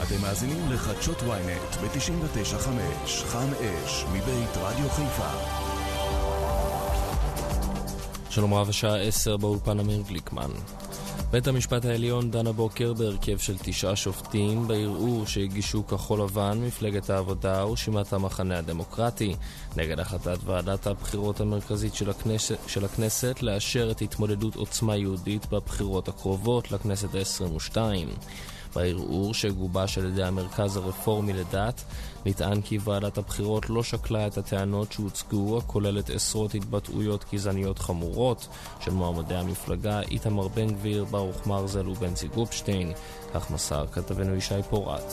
אתם מאזינים לחדשות ynet ב-99.5 חם אש מבית רדיו חיפה. שלום רב, השעה 10 באולפן אמיר גליקמן. בית המשפט העליון דן הבוקר בהרכב של 9 שופטים בערעור שהגישו כחול לבן, מפלגת העבודה ורשימת המחנה הדמוקרטי נגד החלטת ועדת הבחירות המרכזית של הכנסת לאשר את התמודדות עוצמה יהודית בבחירות הקרובות לכנסת ה-22. בערעור שגובש על ידי המרכז הרפורמי לדת נטען כי ועדת הבחירות לא שקלה את הטענות שהוצגו, הכוללת עשרות התבטאויות גזעניות חמורות של מועמדי המפלגה איתמר בן גביר, ברוך מרזל ובנצי גופשטיין, כך מסר כתבנו ישי פורט.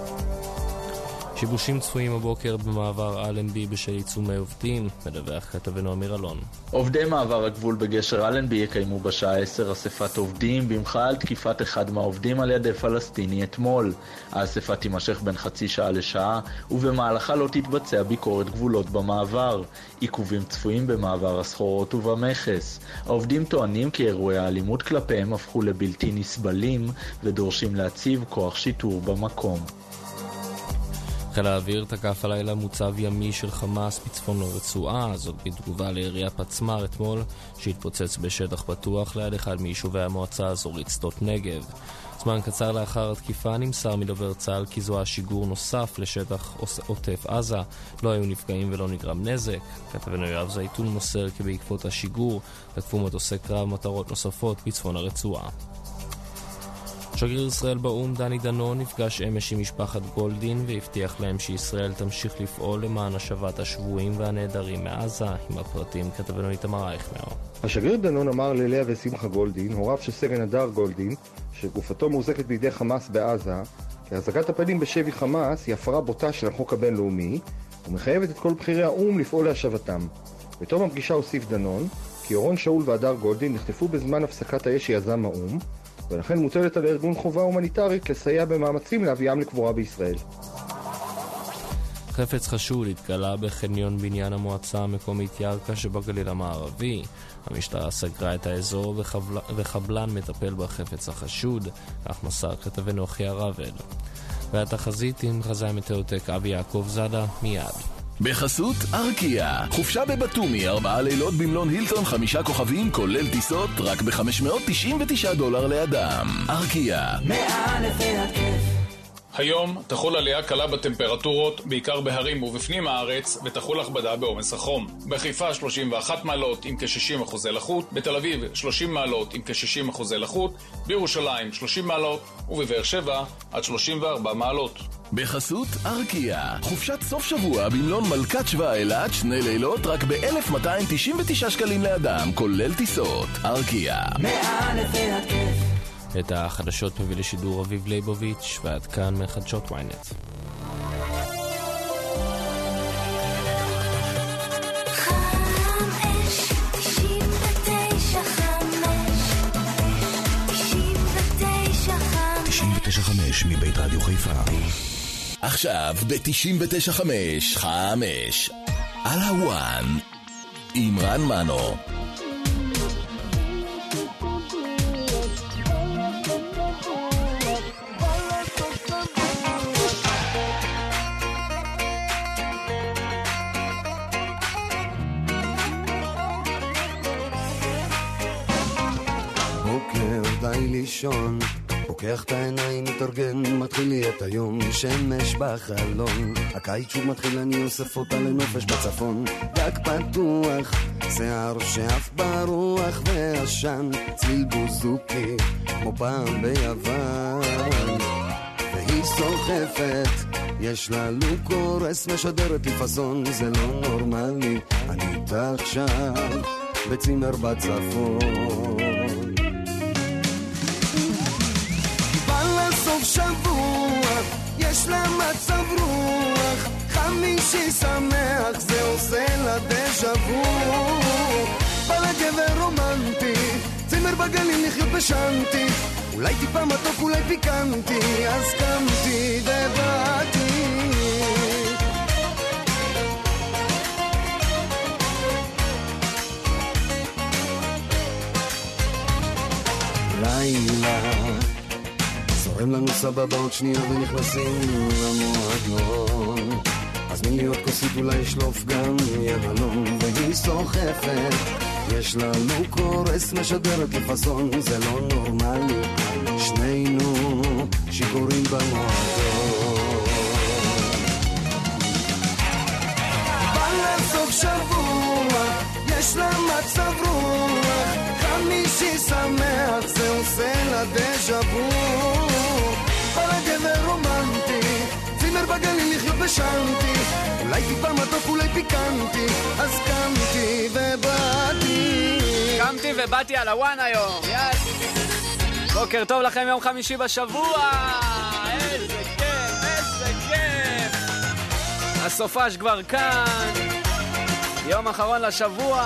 שיבושים צפויים הבוקר במעבר אלנבי בשל עיצומי עובדים, מדווח כתבנו אמיר אלון. עובדי מעבר הגבול בגשר אלנבי יקיימו בשעה 10 אספת עובדים במחאה על תקיפת אחד מהעובדים על ידי פלסטיני אתמול. האספה תימשך בין חצי שעה לשעה, ובמהלכה לא תתבצע ביקורת גבולות במעבר. עיכובים צפויים במעבר הסחורות ובמכס. העובדים טוענים כי אירועי האלימות כלפיהם הפכו לבלתי נסבלים ודורשים להציב כוח שיטור במקום. חיל האוויר תקף הלילה מוצב ימי של חמאס בצפון הרצועה, זאת בתגובה לירייה פצמ"ר אתמול שהתפוצץ בשטח פתוח ליד אחד מיישובי המועצה האזורית שדות נגב. זמן קצר לאחר התקיפה נמסר מדובר צה"ל כי זו השיגור נוסף לשטח עוטף עזה, לא היו נפגעים ולא נגרם נזק. כתבנו יואב זייתון מוסר כי בעקבות השיגור תקפו מטוסי קרב מטרות נוספות בצפון הרצועה. שגריר ישראל באום דני דנון נפגש אמש עם משפחת גולדין והבטיח להם שישראל תמשיך לפעול למען השבת השבויים והנעדרים מעזה. עם הפרטים כתבנו איתמר אייכנר. השגריר דנון אמר ללאה ושמחה גולדין, הוריו של סגן הדר גולדין, שגופתו מוחזקת בידי חמאס בעזה, כי החזקת הפנים בשבי חמאס היא הפרה בוטה של החוק הבינלאומי ומחייבת את כל בכירי האום לפעול להשבתם. בתום הפגישה הוסיף דנון כי אורון שאול והדר גולדין נחטפו בזמן הפסקת האש שיזם האום, ולכן מוטלת על ארגון חובה הומניטרית לסייע במאמצים להביאם לקבורה בישראל. חפץ חשוד התגלה בחניון בניין המועצה המקומית ירקה שבגליל המערבי. המשטרה סגרה את האזור וחבלן מטפל בחפץ החשוד, כך מסר כתבנו אחיה רבל. והתחזית עם חזאי מטאוטק אבי יעקב זאדה מיד. בחסות ארקיה, חופשה בבטומי 4 לילות במלון הילטון 5 כוכבים כולל טיסות רק $599 לאדם. ארקיה, מאלף ועד כיף. היום תחול עלייה קלה בטמפרטורות, בעיקר בהרים ובפנים הארץ, ותחול הכבדה בעומס החום. בחיפה 31 מעלות עם כ-60% לחות, בתל אביב 30 מעלות עם כ-60% לחות, בירושלים 30 מעלות ובבאר שבע עד 34 מעלות. בחסות ארקיה, חופשת סוף שבוע במלון מלכת שבא אילת 2 לילות רק $1,299 לאדם כולל טיסות. ארקיה, מאלף ועד כיף. את החדשות מביא לשידור אביב ליבוביץ', ועד כאן מחדשות ynet. מבית רדיו חיפה. עכשיו ב-99.5 חם אש על הוואן עם רן מנו. בוקר די לישון, פוקח את העיניים, מתארגן, מתחיל לי את היום, שמש בחלון, הקיץ שוב מתחיל, אני אוסף אותה לנופש בצפון, גג פתוח, שיער שאף ברוח ועשן, צליל בוזוקי, כמו פעם ביוון, והיא סוחפת, יש לה לוק קורס, משדרת לי פסון, זה לא נורמלי, אני איתך שם, בצימר בצפון. סוף שבוע, יש לה מצב רוח, חמישי שמח, זה עושה לה דז'ה וו. בא לגבר רומנטי, צימר בגליל לחיות בשנתי, אולי טיפה מתוק, אולי פיקנטי, אז קמתי ובאתי. לילה זורם לנו סבבה עוד שנייה ונכנסים למועדון. אז מי להיות כוסית אולי שלוף גם יהלום, והיא סוחפת, יש לנו קורס משדרת לפסון, זה לא נורמלי, שנינו שיכורים במועדון. בא לסוף שבוע, יש לה מצב רוח, חמישי שמח, זה עושה לה דז'ה וו. בא לגבר רומנטי, צימר בגליל לחיות בשנתי, אולי טיפה מתוק, אולי פיקנטי, אז קמתי ובאתי על הוואן היום. בוקר טוב לכם, יום חמישי בשבוע. איזה כיף, איזה כיף. הסופש כבר כאן, יום אחרון לשבוע.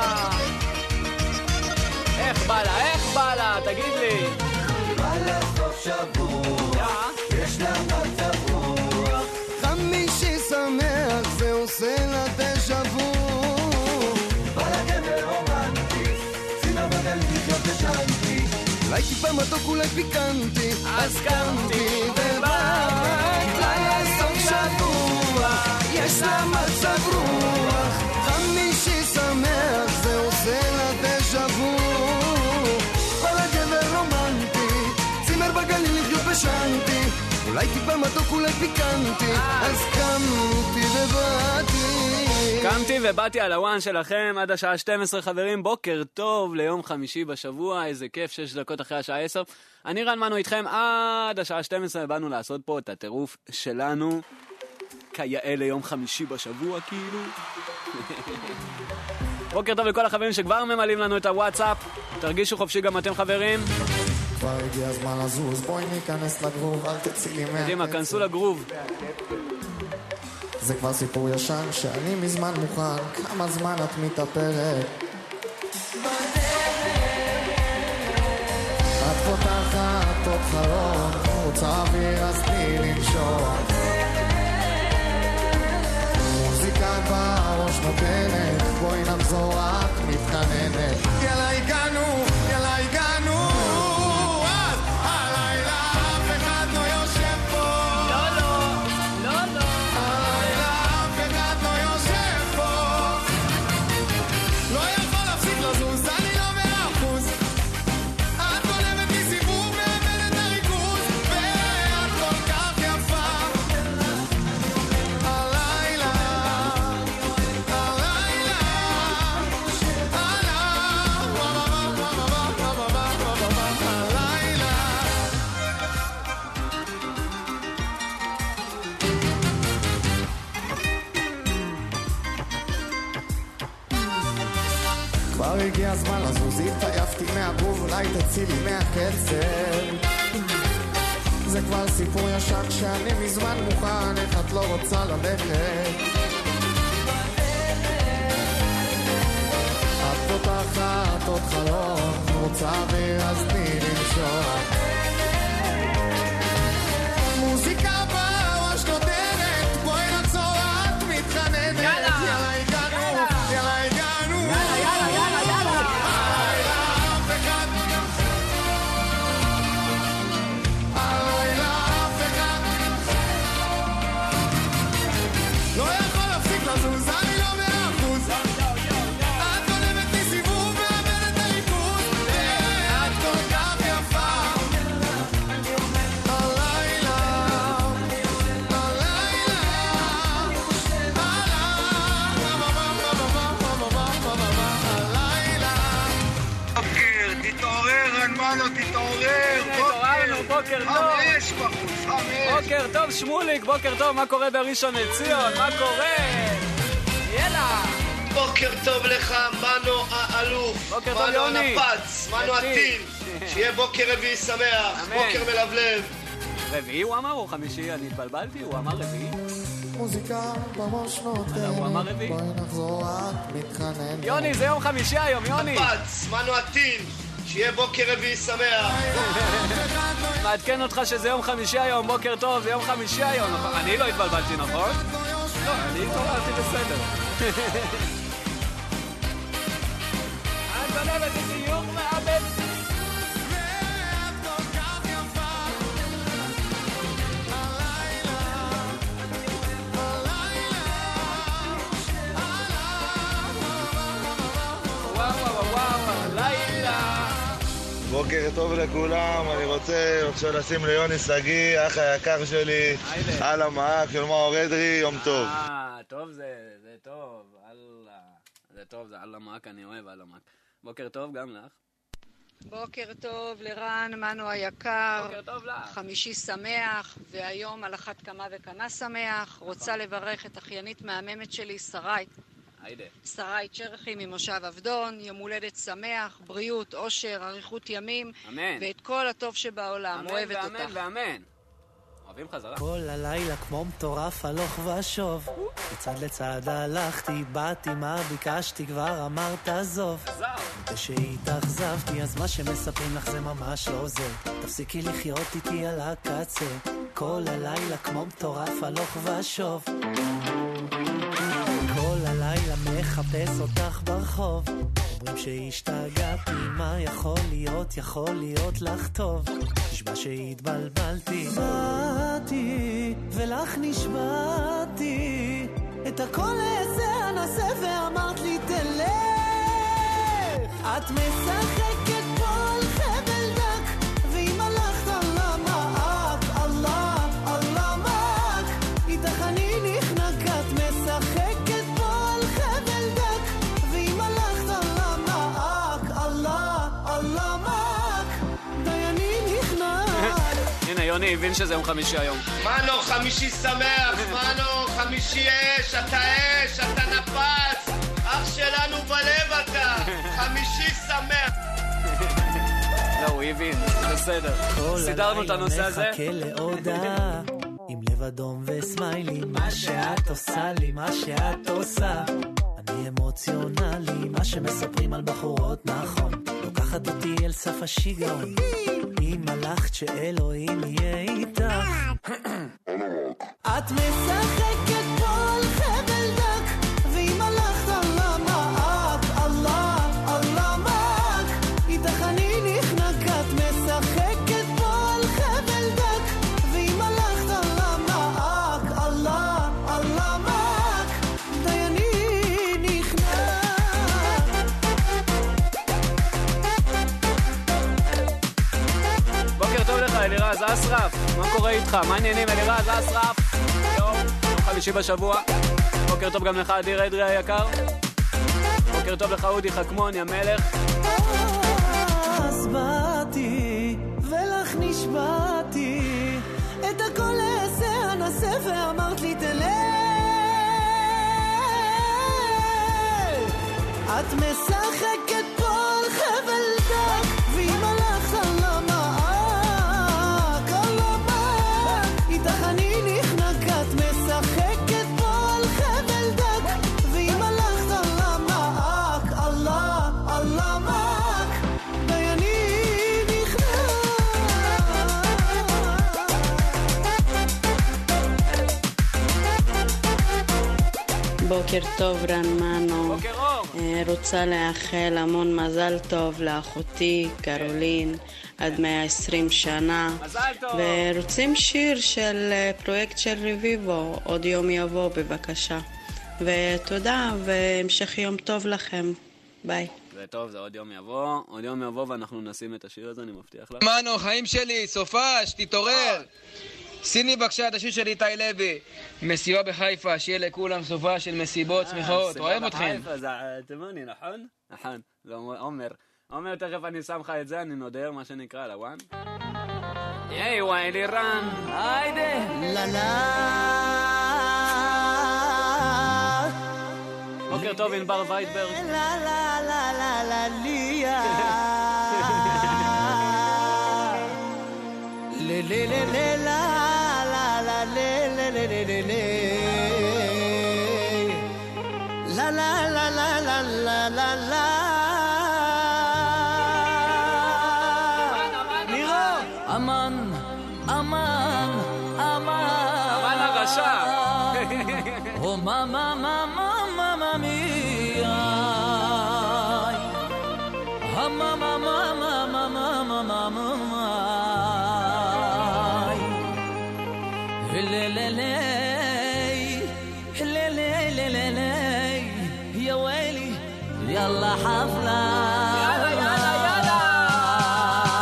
איך בא לה, תגיד לי. בא לסוף שבוע, יש לה מצב רוח, חמישי שמח, זה עושה לה דז'ה וו. בא לגבר רומנטי, צינה בגל לחיות בשנתי, אולי טיפה מתוק, אולי פיקנטי, אז קמתי ובאת. לסוף שבוע, יש לה מצב רוח, חמישי שמח, זה עושה לה דז'ה וו. בא לגבר רומנטי, צימר בגליל לחיות בשנתי, אולי טיפה מתוק, אולי פיקנטי, אז קמתי ובאתי על הוואן שלכם עד השעה 12. חברים, בוקר טוב ליום חמישי בשבוע. איזה כיף, 6 דקות אחרי השעה 10. אני רן מנו איתכם עד השעה 12. באנו לעשות פה את הטירוף שלנו כיאה ליום חמישי בשבוע, כאילו. בוקר טוב לכל החברים שכבר ממלאים לנו את הוואטסאפ. תרגישו חופשי גם אתם, חברים. כבר הגיע הזמן לזוז, בואי ניכנס לגרוב, אל תצילי מהקצב. קדימה, כנסו לגרוב. זה כבר סיפור ישן שאני מזמן מוכן, כמה זמן את מתאפרת. את פותחת עוד חלום, רוצה אוויר אז תני לנשום. מוזיקה בראש נותנת, בואי נחזור, את מתחננת. יאללה הגענו, יאללה הגענו. כבר הגיע הזמן לזוז, התעייפתי מהגרוב, אולי תצילי מהקצב. זה כבר סיפור ישן שאני מזמן מוכן, איך את לא רוצה ללכת. את פותחת עוד חלום, רוצה ואז תני לנשום. מוזיקה בראש נותנת, בואי נחזור, את מתחננת. יאללה הגענו, יאללה הגענו. בוקר טוב. בוקר טוב שמוליק, בוקר טוב, מה קורה בראשון לציון? מה קורה? יאללה. בוקר טוב לך, מנו האלוף, בוקר טוב מנו יוני. הנפץ, מנו הטיל, שיהיה בוקר רביעי שמח, בוקר מלבלב. רביעי הוא אמר או חמישי? אני התבלבלתי, הוא אמר רביעי. מוזיקה בראש נותנת, הוא אמר רביעי. בואי נחזור, את מתחננת. יוני, זה יום חמישי היום, יוני. נפץ, מנו הטיל, שיהיה בוקר רביעי שמח. מעדכן אותך שזה יום חמישי היום, בוקר טוב, זה יום חמישי היום. אני לא התבלבלתי, נכון? לא, אני התבלבלתי בסדר. את גונבת איתי יום מעבד. בוקר טוב לכולם, אני רוצה עכשיו לשים ליוני סגי, אח היקר שלי, על המעק של מאור אדרי, יום טוב. טוב זה טוב, אללה, זה טוב, זה על המעק, אני אוהב על המעק. בוקר טוב גם לך. בוקר טוב לרן, מנו היקר. בוקר טוב לך. חמישי שמח, והיום על אחת כמה וכמה שמח. רוצה לברך את אחיינית מהממת שלי, שרי צ'רחי ממושב עבדון. יום הולדת שמח, בריאות, אושר, אריכות ימים. אמן. ואת כל הטוב שבעולם. אמן, אוהבת ואמן, אותך. ואמן. אוהבים חזרה. כל הלילה כמו מטורף הלוך ושוב, מצד לצד הלכתי, באתי, מה ביקשתי, כבר אמרת עזוב. ושהתאכזבתי, אז מה שמספרים לך זה ממש לא עוזר. תפסיקי לחיות איתי על הקצה, כל הלילה כמו מטורף הלוך ושוב, כל הלילה מחפש אותך ברחוב. אומרים שהשתגעתי, מה יכול להיות לך טוב. נשבע שהתבלבלתי, באתי ולך נשבעתי, את הכל אעשה אנסה ואמרת לי תלך. את משחקת פה על חבל דק, ואם הלכת על המעק, אללה מעק, איתך אני נחנק. את משחקת פה על חבל דק, ואם הלכת על המעק, אללה מעק, די אני נחנק. הנה יוני הבין שזה יום חמישי היום. מנו, חמישי שמח, מנו, חמישי אש, אתה נפץ, אח שלנו בלב אתה, חמישי שמח. לא, הוא הבין, בסדר. סידרנו את הנושא הזה. מחכה להודעה, עם לב אדום וסמיילי, מה שאת עושה לי, מה שאת עושה. אני אמוציונלי, מה שמספרים על בחורות נכון, לוקחת אותי אל סף השיגעון. אם הלכת שאלוהים יהיה איתך. את משחקת פה על חבל דק, ואם הלכת על המעק, אללה מעק, איתך אני נחנק. את משחקת פה על חבל דק, ואם הלכת על המעק, אללה מעק, די אני בוקר טוב לך אלירז אסרף, מה קורה איתך? מה העניינים אלירז אסרף? יום חמישי בשבוע. בוקר טוב גם לך אדיר אדרי היקר. בוקר טוב לך אודי חכמון יא מלך. אז באתי ולך נשבעתי, את הכל אעשה אנסה ואמרת לי תלך. את משחקת פה על חבל דק, ואם הלכת על המעק, איתך אני נחנק. את משחקת פה על חבל דק, ואם הלכת על המעק, אללה מעק, די אני נכנע. בוקר טוב רן מנו. בוקר אור. רוצה לאחל המון מזל טוב לאחותי קרולין, עד 120 שנה. מזל טוב. ורוצים שיר של פרויקט של רביבו, עוד יום יבוא בבקשה. ותודה והמשך יום טוב לכם. ביי. זה טוב, זה עוד יום יבוא ואנחנו נשים את השיר הזה, אני מבטיח לך. מנו, חיים שלי, סופש, תתעורר. שימי בבקשה את השיר של איתי לוי, מסיבה בחיפה, שיהיה לכולם סופה של מסיבות שמחות, אוהב אתכם. זה תימני, נכון? נכון, זה עומר, תכף אני שם לך את זה, אני נודר, מה שנקרא, לוואן. יאי, וואי לירן, היידה. בוקר טוב, ענבר וייטברג. אמן הרשע. או מאמה מי يا ويلي يلا حفلة يلا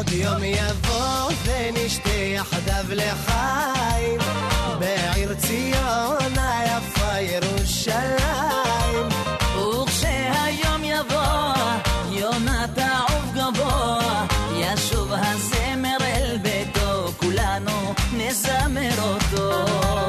עוד יום יבוא ונשתה יחדיו לחיים בעיר ציון היפה ירושלים. וכשהיום יבוא יונה תעוף גבוה ישוב הזמר אל ביתו כולנו נזמר אותו.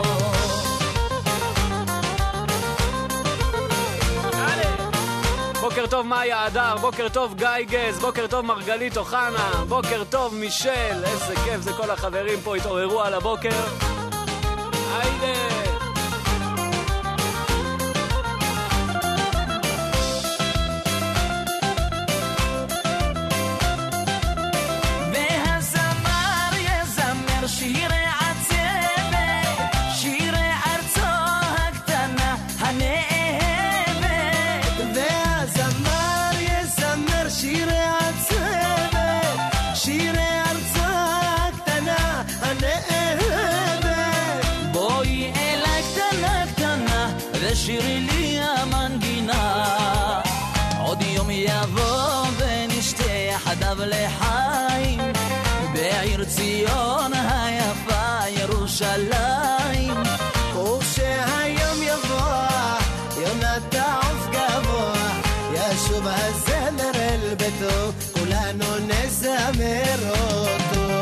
בוקר טוב מאיה אדר, בוקר טוב גיא גז, בוקר טוב מרגלית אוחנה, בוקר טוב מישל, איזה כיף זה כל החברים פה התעוררו על הבוקר. היידה והזמר יזמר שירי עצבת שירי ארצו הקטנה שירי עצבת, שירי ארצו הקטנה הנאבת. בואי אל הקטנה קטנה ושירי לי המנגינה. עוד יום יבוא ונשתה יחדיו לחיים בעיר ציון היפה ירושלים. וכשהיום יבוא יונה תעוף גבוה ישוב הזמר אל ביתו כולנו נזמר אותו.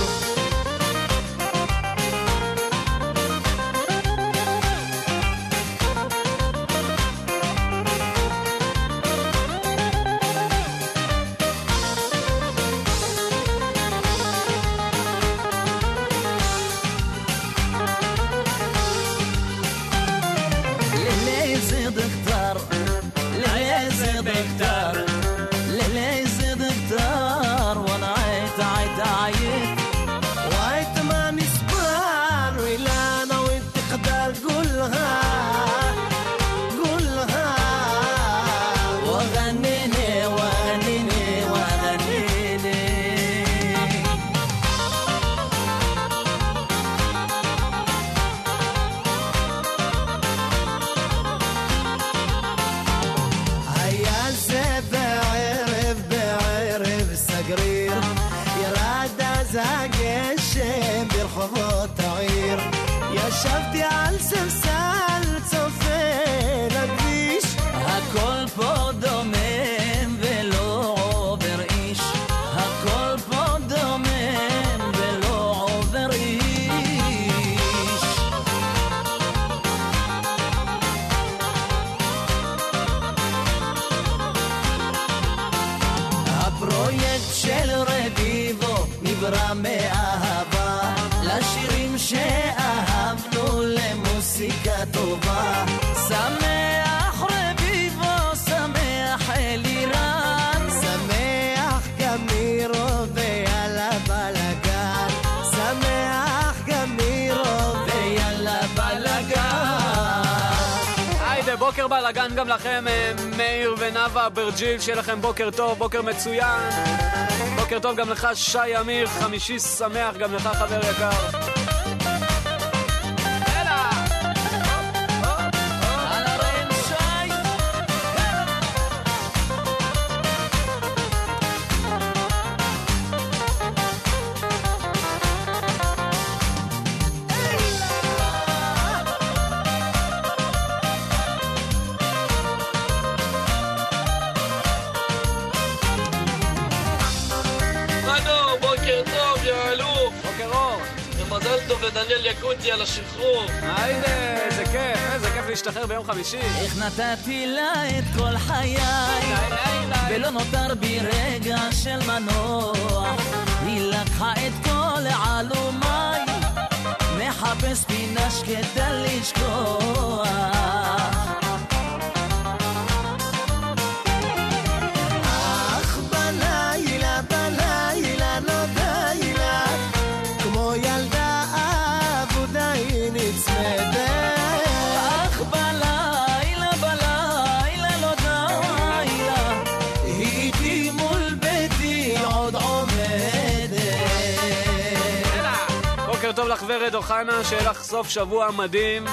ישבתי על ספסל צופה לכביש הכל פה דומם ולא עובר איש הכל פה דומם ולא עובר איש. הפרויקט של רביבו נברא מאהבה לשירים שאהבנו למוסיקה טובה. שמח רביבו, שמח אלירן, שמח גם מירו ויאללה בלגן, שמח גם מירו ויאללה בלגן. היידה בוקר בלגן גם לכם מאיר ונאווה אברג'יל, שיהיה לכם בוקר טוב, בוקר מצוין. בוקר טוב גם לך שי אמיר, חמישי שמח גם לך חבר יקר. מזל טוב לדניאל יקוטי על השחרור. היידה, איזה כיף, איזה כיף להשתחרר ביום חמישי. איך נתתי לה את כל חיי ולא נותר בי רגע של מנוח. היא לקחה את כל עלומי מחפש פינה שקטה לשכוח. אך בלילה בלילה לא די לה כמו ילדה עבודה היא נצמדת. אך בלילה בלילה לא די לה היא איתי מול ביתי עוד עומדת. בוקר טוב לך ורד אוחנה, שיהיה לך סוף שבוע מדהים.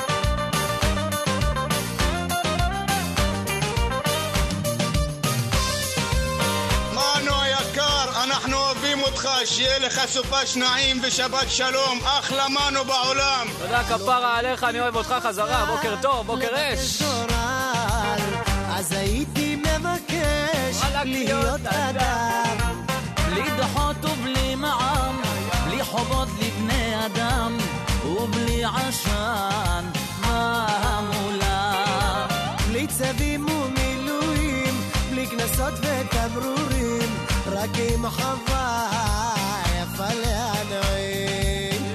מנו היקר, אנחנו אוהבים אותך, שיהיה לך סופש נעים ושבת שלום, אחלה מנו בעולם. תודה כפרה עליך, אני אוהב אותך חזרה, בוקר טוב, בוקר אש. אז הייתי מבקש להיות אדם, בלי דוחות ובלי מע"מ, בלי חובות לבני אדם, ובלי עשן והמולה, בלי צווים ומילואים, בלי כנסות ותברורים, רק עם חווה יפה להנעים.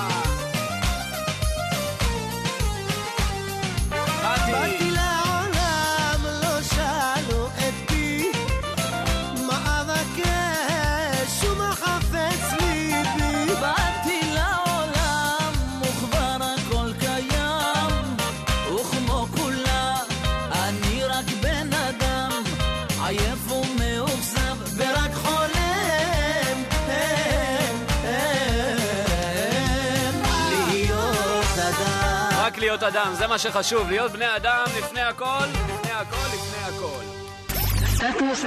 באתי לעולם, לא שאלו אותי מה אבקש ומה חפץ ליבי. באתי לעולם וכבר הכל קיים, וכמו כולה אני רק בן אדם, עייף ומאוכזב ורק חולם להיות אדם. רק להיות אדם, זה מה שחשוב, להיות בני אדם לפני הכל, לפני הכל, לפני הכל. סטטוס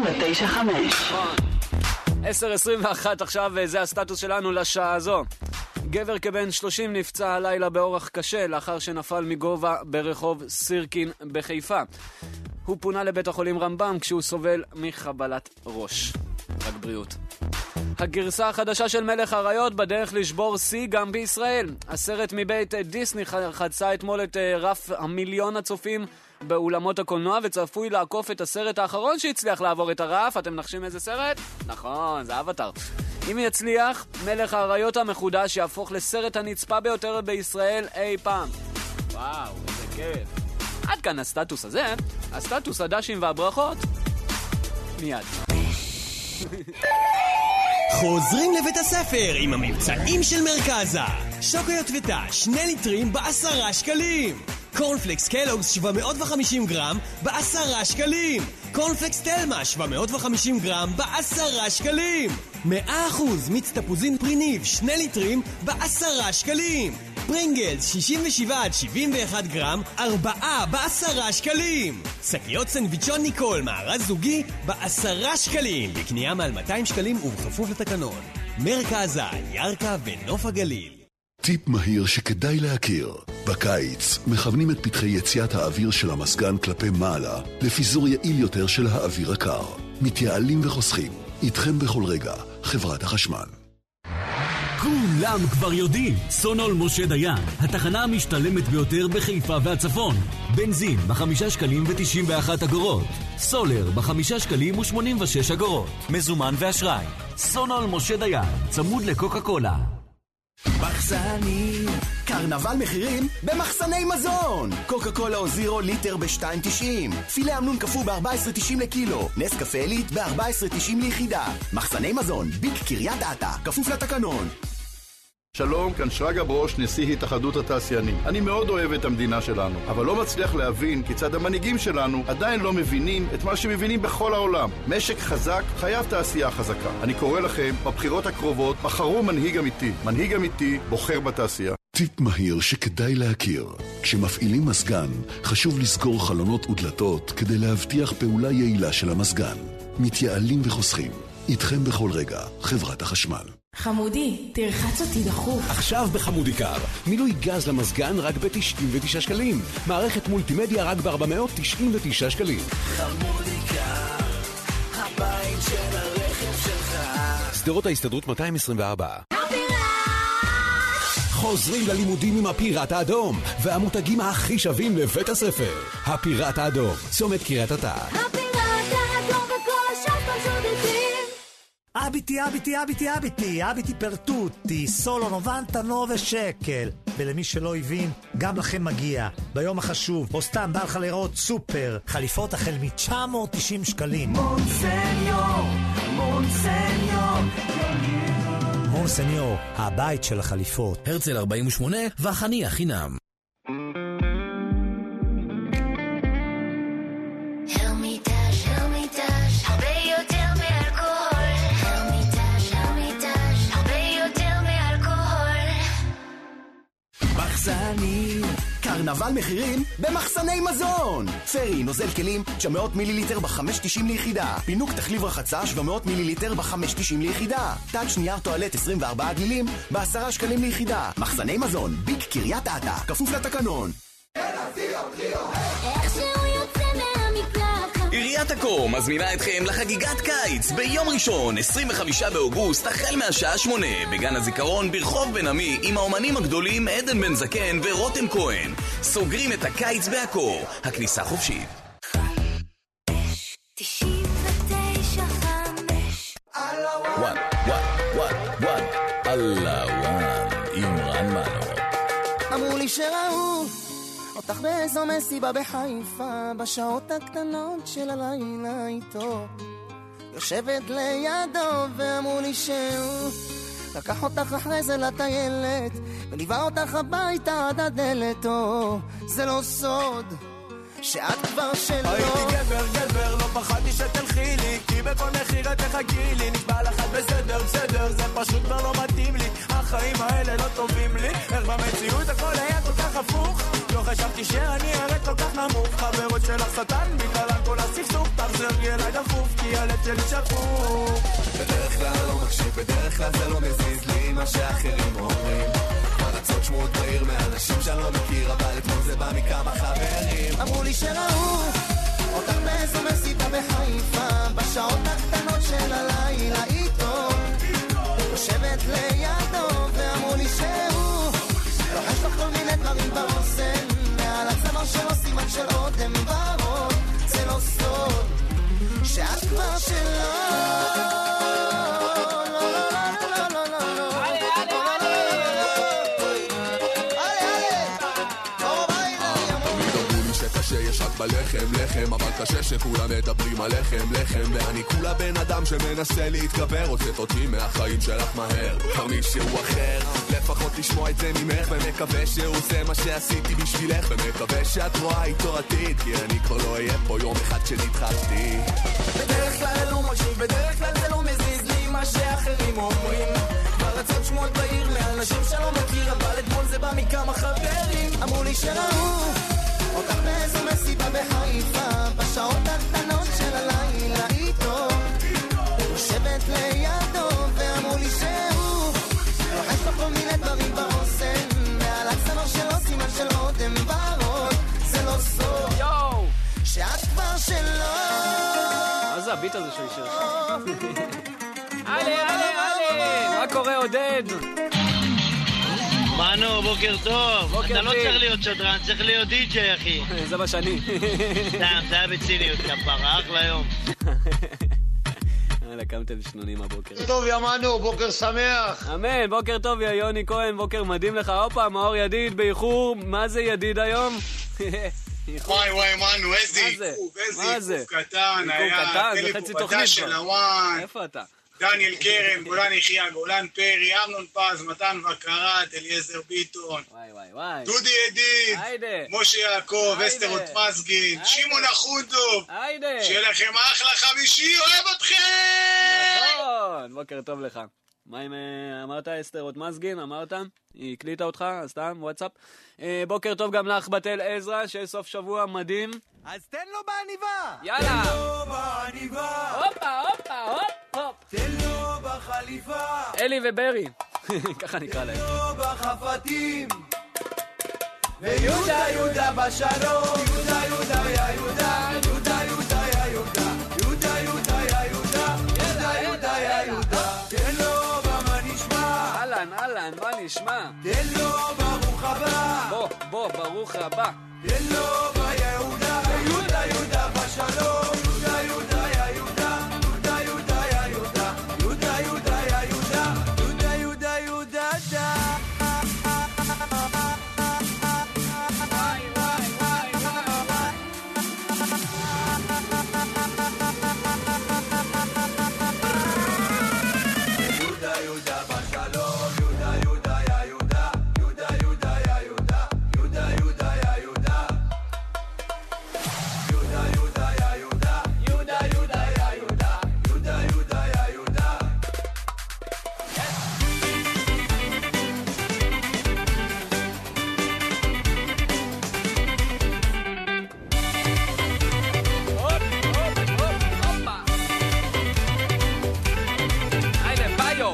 99.5. 10:21 עכשיו, וזה הסטטוס שלנו לשעה הזו. גבר כבן 30 נפצע הלילה באורח קשה לאחר שנפל מגובה ברחוב סירקין בחיפה. הוא פונה לבית החולים רמב"ם כשהוא סובל מחבלת ראש. רק בריאות. הגרסה החדשה של מלך האריות בדרך לשבור שיא גם בישראל. הסרט מבית דיסני חצה אתמול את רף המיליון הצופים באולמות הקולנוע, וצפוי לעקוף את הסרט האחרון שהצליח לעבור את הרף. אתם נחשים איזה סרט? נכון, זה אבטר. אם יצליח, מלך האריות המחודש יהפוך לסרט הנצפה ביותר בישראל אי פעם. וואו, איזה כיף. עד כאן הסטטוס הזה. הסטטוס הדשים והברכות מיד. חוזרים לבית הספר עם המבצעים של מרכזה. שוקולד ותא 2 ליטרים ב10 שקלים. קורנפלקס קלוגס 750 גרם ב10 שקלים. קורנפלקס תלמה 750 גרם ב10 שקלים. 100% מיץ תפוזין פריניב 2 ליטרים ב10 שקלים. פרינגלס 67 עד 71 גרם 4 ב10 שקלים. שקיות סנדוויצ'ון ניקול מארז זוגי ב10 שקלים. בקנייה מעל 200 שקלים ובכפוף לתקנון. מרכזה, ירקה ונוף הגליל. טיפ מהיר שכדאי להכיר. בקיץ מכוונים את פתחי יציאת האוויר של המסגן כלפי מעלה לפיזור יעיל יותר של האוויר הקר. מתייעלים וחוסכים. איתכם בכל רגע, חברת החשמל. כולם כבר יודעים, סונול משה דיין, התחנה המשתלמת ביותר בחיפה והצפון. בנזין ב5 שקלים ו91 אגורות, סולר ב5 שקלים ו86 אגורות, מזומן ואשראי. סונול משה דיין, צמוד לקוקה קולה. מחסנים, קרנבל מחירים במחסני מזון. קוקה קולה או זירו ליטר ב-2.90, פילה אמנון קפוא ב-14.90 לקילו, נס קפה עילית ב-14.90 ליחידה. מחסני מזון, ביג קריית אתא, כפוף לתקנון. שלום, כאן שרגא ברוש, נשיא התאחדות התעשיינים. אני מאוד אוהב את המדינה שלנו, אבל לא מצליח להבין כיצד המנהיגים שלנו עדיין לא מבינים את מה שמבינים בכל העולם. משק חזק חייב תעשייה חזקה. אני קורא לכם, בבחירות הקרובות, בחרו מנהיג אמיתי. מנהיג אמיתי בוחר בתעשייה. טיפ מהיר שכדאי להכיר. כשמפעילים מזגן, חשוב לסגור חלונות ודלתות כדי להבטיח פעולה יעילה של המזגן. מתייעלים וחוסכים. איתכם בכל רגע, חברת החשמל. חמודי, תרחץ אותי דחוף. עכשיו בחמודי קר, מילוי גז למזגן רק ב-99 שקלים. מערכת מולטימדיה רק ב-499 שקלים. חמודי קר, הבית של הרכב שלך. סדרות ההסתדרות 224. חוזרים ללימודים עם הפיראט האדום, והמותגים הכי שווים לבית הספר. הפיראט האדום, צומת קריית אתא. הפיראט האדום וכל השאר שודדים. אביטי per tutti, solo 99 שקל. ולמי שלא הבין, גם לכם מגיע. ביום החשוב, או סתם בא לך לראות סופר, חליפות החל מ-990 שקלים. מונסניור, הבית של החליפות. הרצל 48 והחנייה חינם. מחסנים, קרנבל מחירים במחסני מזון. פרי, נוזל כלים, 900 מיליליטר ב-5.90 ליחידה. פינוק תחליב רחצה, 700 מיליליטר ב-5.90 ליחידה. טאץ' נייר טואלט 24 גלילים ב-10 שקלים ליחידה. מחסני מזון, ביג קריית אתא, כפוף לתקנון. עיריית עכו מזמינה אתכם לחגיגת קיץ ביום ראשון, 25 באוגוסט, החל מהשעה 8 בגן הזיכרון ברחוב בן עמי עם האומנים הגדולים עדן בן זקן ורותם כהן. סוגרים את הקיץ בעכו, הכניסה חופשית. 99.5 וואן, אללה וואן, עם רן מנו. אמרו לי שראו אותך באיזו מסיבה בחיפה, בשעות הקטנות של הלילה איתו יושבת לידו, ואמרו לי שהוא לקח אותך אחרי זה לטיילת וליווה אותך הביתה עד הדלת. זה לא סוד שאת כבר שלו. הייתי גבר, לא פחדתי שתלכי לי, כי בכל מחיר את תחכי לי. נקבע לך בסדר, זה פשוט כבר לא מתאים לי. החיים האלה לא טובים לי, איך במציאות הכל היה כל כך הפוך. לא חשבתי שאני ארד כל כך נמוך. חברות שלך שטן, בגללן כל הסכסוך. תחזרי אליי דחוף, כי הלב שלי שפוך. בדרך כלל לא מקשיב, בדרך כלל זה לא מזיז לי מה שאחרים אומרים. הרצות שמועות בעיר מאנשים שאני לא מכיר, אבל אתמול זה בא מכמה חברים. אמרו לי שראו אותך באיזו מסיבה בחיפה, בשעות הקטנות של הלילה איתו יושבת לידו, ואמרו לי שהוא לוחש לך כל מיני דברים באוזן, מעל הצוואר שלו סימן של אודם ורוד. זה לא סוד שאת כבר שלו. שיש רק בלחם, אבל קשה שכולם מדברים על לחם, ואני כולה בן אדם שמנסה להתגבר, הוצאת אותי מהחיים שלך מהר, כבר מישהו אחר, לפחות לשמוע את זה ממך, ומקווה שהוא עושה מה שעשיתי בשבילך, ומקווה שאת רואה איתו עתיד, כי אני כבר לא אהיה פה יום אחד שנתחלתי. בדרך כלל לא מקשיב, בדרך כלל זה לא מזיז לי מה שאחרים אומרים. ברצות שמות בעיר מאנשים שלא מכיר, אבל אתמול זה בא מכמה חברים. אמרו לי שראו אותך באיזו מסיבה בחיפה, בשעות הקטנות של הלילה איתו יושבת לידו, ואמרו לי שהוא לוחש לך כל מיני דברים באוזן, מעל הצוואר שלו סימן של אודם ורוד. זה לא סוד שאת כבר שלו. מה זה הביט הזה שהוא ישיר? אלה, מה קורה עודד? מנו, בוקר טוב. אתה לא צריך להיות שדרן, צריך להיות די-ג'יי, אחי. זה מה שאני. זה היה בציניות, כפרה, אחלה יום. קמתם שנונים הבוקר. טוב, יא מנו, בוקר שמח. אמן, בוקר טוב, יא יוני כהן, בוקר מדהים לך. הופה, מאור ידיד באיחור. מה זה ידיד היום? וואי, מנו, איזה עיכוב, קטן. היה טלפופתה של הוואן. איפה אתה? דניאל קרן, גולן יחיה, גולן פרי, אמנון פז, מתן וקרת, אליעזר ביטון, דודי ידיד, משה יעקב, אסתר רוטמזגין, שמעון אחודוב, שיהיה לכם אחלה חמישי, אוהב אתכם! נכון, בוקר טוב לך. מה אם אמרת אסתר רוטמזגין, אמרת? היא הקליטה אותך, אז סתם, וואטסאפ. בוקר טוב גם לך בתל עזרא, שיש סוף שבוע מדהים. אז תן לו בעניבה! יאללה! תן לו בעניבה! הופה! תן לו בחליפה! אלי וברי, ככה נקרא להם. תן לו בחפתים! ויהודה יהודה בשלום! יהודה יא יהודה! יהודה יא יהודה! יהודה יא יהודה! יהודה יא יהודה! תן לו במה נשמע! אהלן, מה נשמע? תן לו ברוך הבא! בוא, ברוך הבא! תן לו ביהודה! יהודה בשלום! יהודה יא יהודה! יהודה יא יהודה! יהודה יא יהודה! יהודה דה! יהודה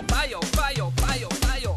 ביו, ביו, ביו, ביו.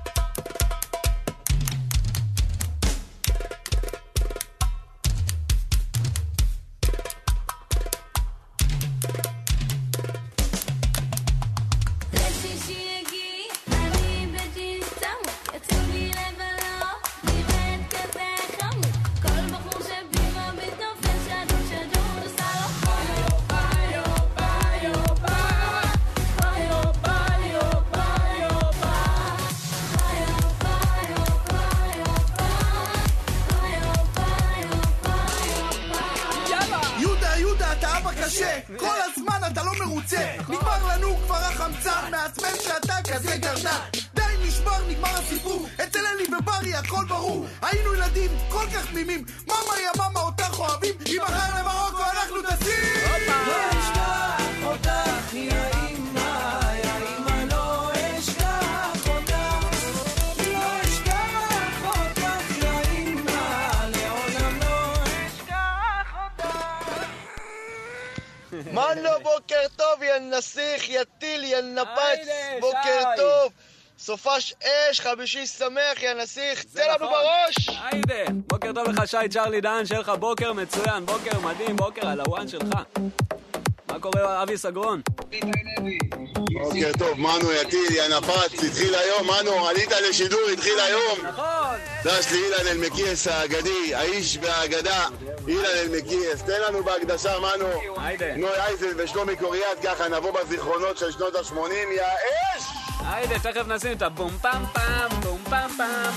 כל הזמן אתה לא מרוצה, נגמר לנו כבר החמצן, מעצמם שאתה כזה גרדן. די נשבר, נגמר הסיפור, אצל אלי וברי הכל ברור. היינו ילדים כל כך תמימים, ממה יא ממה אותך אוהבים, אם מחר למרוקו אנחנו טסים. לא אשכח אותך יא אמא, יא אמא לא אשכח אותך, לא אשכח אותך יא אמא, לעולם לא אשכח אותך. מנו, בוקר טוב, יא נסיך, יא טיל, יא נפץ, בוקר טוב. סופש אש, חמישי שמח, יא נסיך, תן לנו בראש. היידה, בוקר טוב לך שי צ'רלי דן, שיהיה לך בוקר מצוין, בוקר מדהים, בוקר על הוואן שלך. מה קורה אבי סגרון? בוקר טוב, מנו, יא טיל, יא נפץ, התחיל היום, מנו, עלית לשידור, התחיל היום. נכון. דש לי אילן אלמקייס האגדי, האיש והאגדה, אילן אלמקייס, תן לנו בהקדשה, מנו. נוי אייזל ושלומי קוריאט, ככה נבוא בזיכרונות של שנות ה-80, יא אש! היידה, תכף נשים את הבום פם פם, בום פם פם.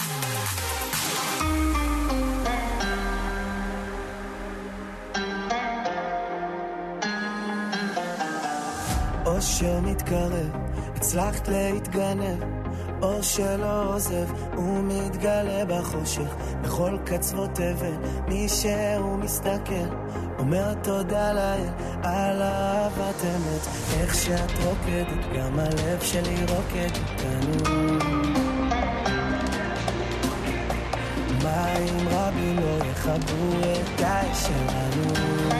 או שמתקרב, הצלחת להתגנב, או שלא עוזב, הוא מתגלה בחושך, בכל קצוות תבל, מי שהוא מסתכל, אומר תודה לאל, על אהבת אמת, איך שאת רוקדת, גם הלב שלי רוקד איתנו. מים רבים לא יחברו את האש שלנו.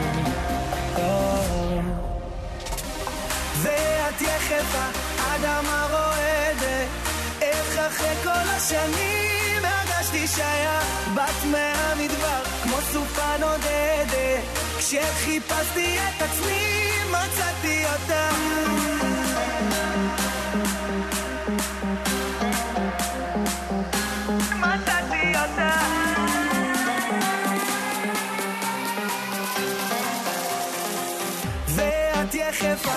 ואת יחפה, אדמה רועדת, איך אחרי כל השנים הרגשתי שהיה בת מהמדבר, כמו סופה נודדת, כשחיפשתי את עצמי מצאתי אותה. מצאתי אותה. ואת יחפה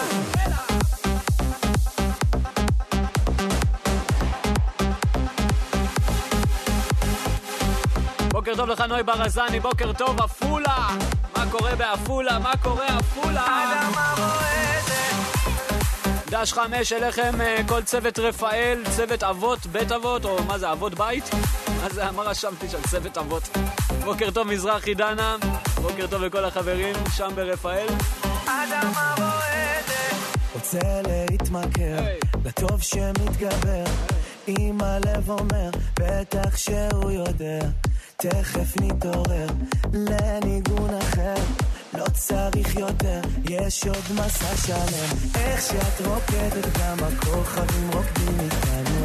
בוקר טוב לך נוי ברזני, בוקר טוב אפולה. מה קורה באפולה? מה קורה אפולה? אדמה רועדת. דש 5 אליכם כל צוות רפאל, צוות אבות, בית אבות, או מה זה, אבות בית? מה רשמתי שם? צוות אבות. בוקר טוב מזרחי דנה, בוקר טוב לכל החברים שם ברפאל. אדמה רועדת. רוצה להתמכר לטוב שמתגבר, אם הלב אומר בטח שהוא יודע, תכף נתעורר לניגון אחר, לא צריך יותר, יש עוד מסע שלם, איך שאת רוקדת גם הכוכבים רוקדים איתנו.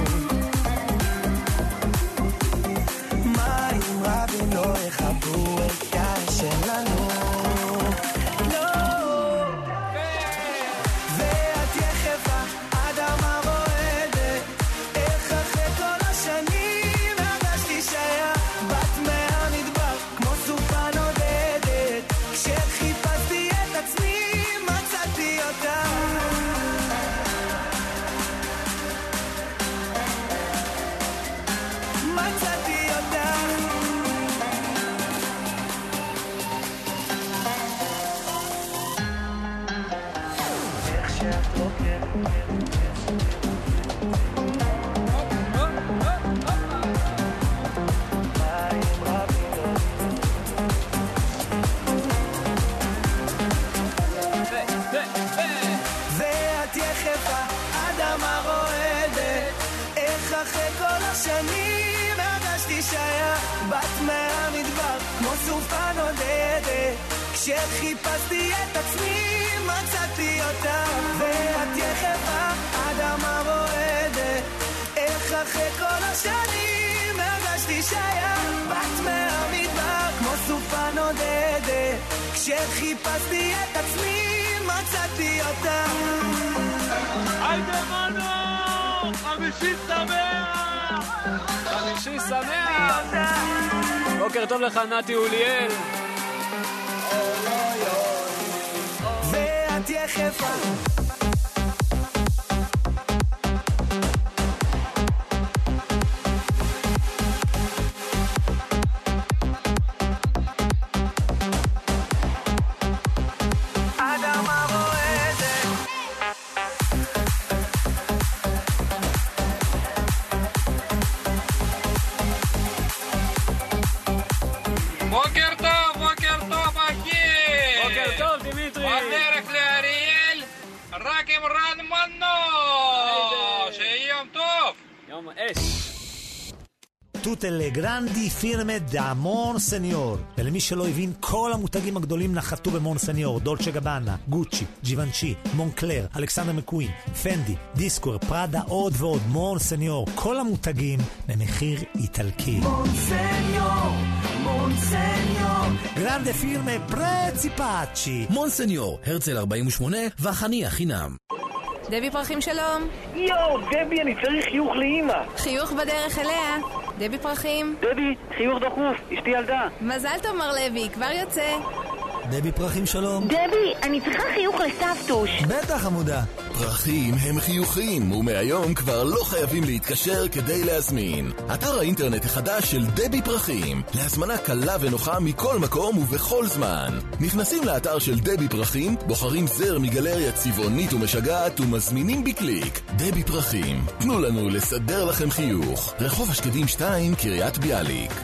מים רבים לא יחברו את האש שלנו. שנים הרגשתי שהיה בת מהמדבר, כמו סופה נודדת, כשחיפשתי את עצמי מצאתי אותה. ואת יחפה, אדמה שהיה בת מהמדבר כמו סופה נודדת כשחיפשתי את עצמי מצאתי אותה היידה מנו! חמישי שמח! חמישי שמח! בוקר טוב לך נתי אוליאל ואת יחפה tutte le grandi firme da Monsignor. ולמי שלא הבין, כל המותגים הגדולים נחתו במונסניור, דולצ'ה גבאנה, גוצ'י, ג'יוונצ'י, מונקלר, אלכסנדר מקווין, פנדי, דיסקוור, פראדה, עוד ועוד, מונסניור. כל המותגים במחיר איטלקי. מונסניור, מונסניור. גרנדה פירמה פרציפאצ'י. מונסניור, הרצל 48 והחנייה חינם. דבי פרחים שלום. יואו, דבי, אני צריך חיוך לאמא. חיוך בדרך אליה. דבי פרחים. דבי, חיוך דחוף, אשתי ילדה. מזל טוב מר לוי, כבר יוצא. דבי פרחים שלום. דבי, אני צריכה חיוך לסבתוש. בטח עמודה. פרחים הם חיוכים, ומהיום כבר לא חייבים להתקשר כדי להזמין. אתר האינטרנט החדש של דבי פרחים, להזמנה קלה ונוחה מכל מקום ובכל זמן. נכנסים לאתר של דבי פרחים, בוחרים זר מגלריה צבעונית ומשגעת ומזמינים בקליק. דבי פרחים, תנו לנו לסדר לכם חיוך. רחוב השקדים 2, קריית ביאליק.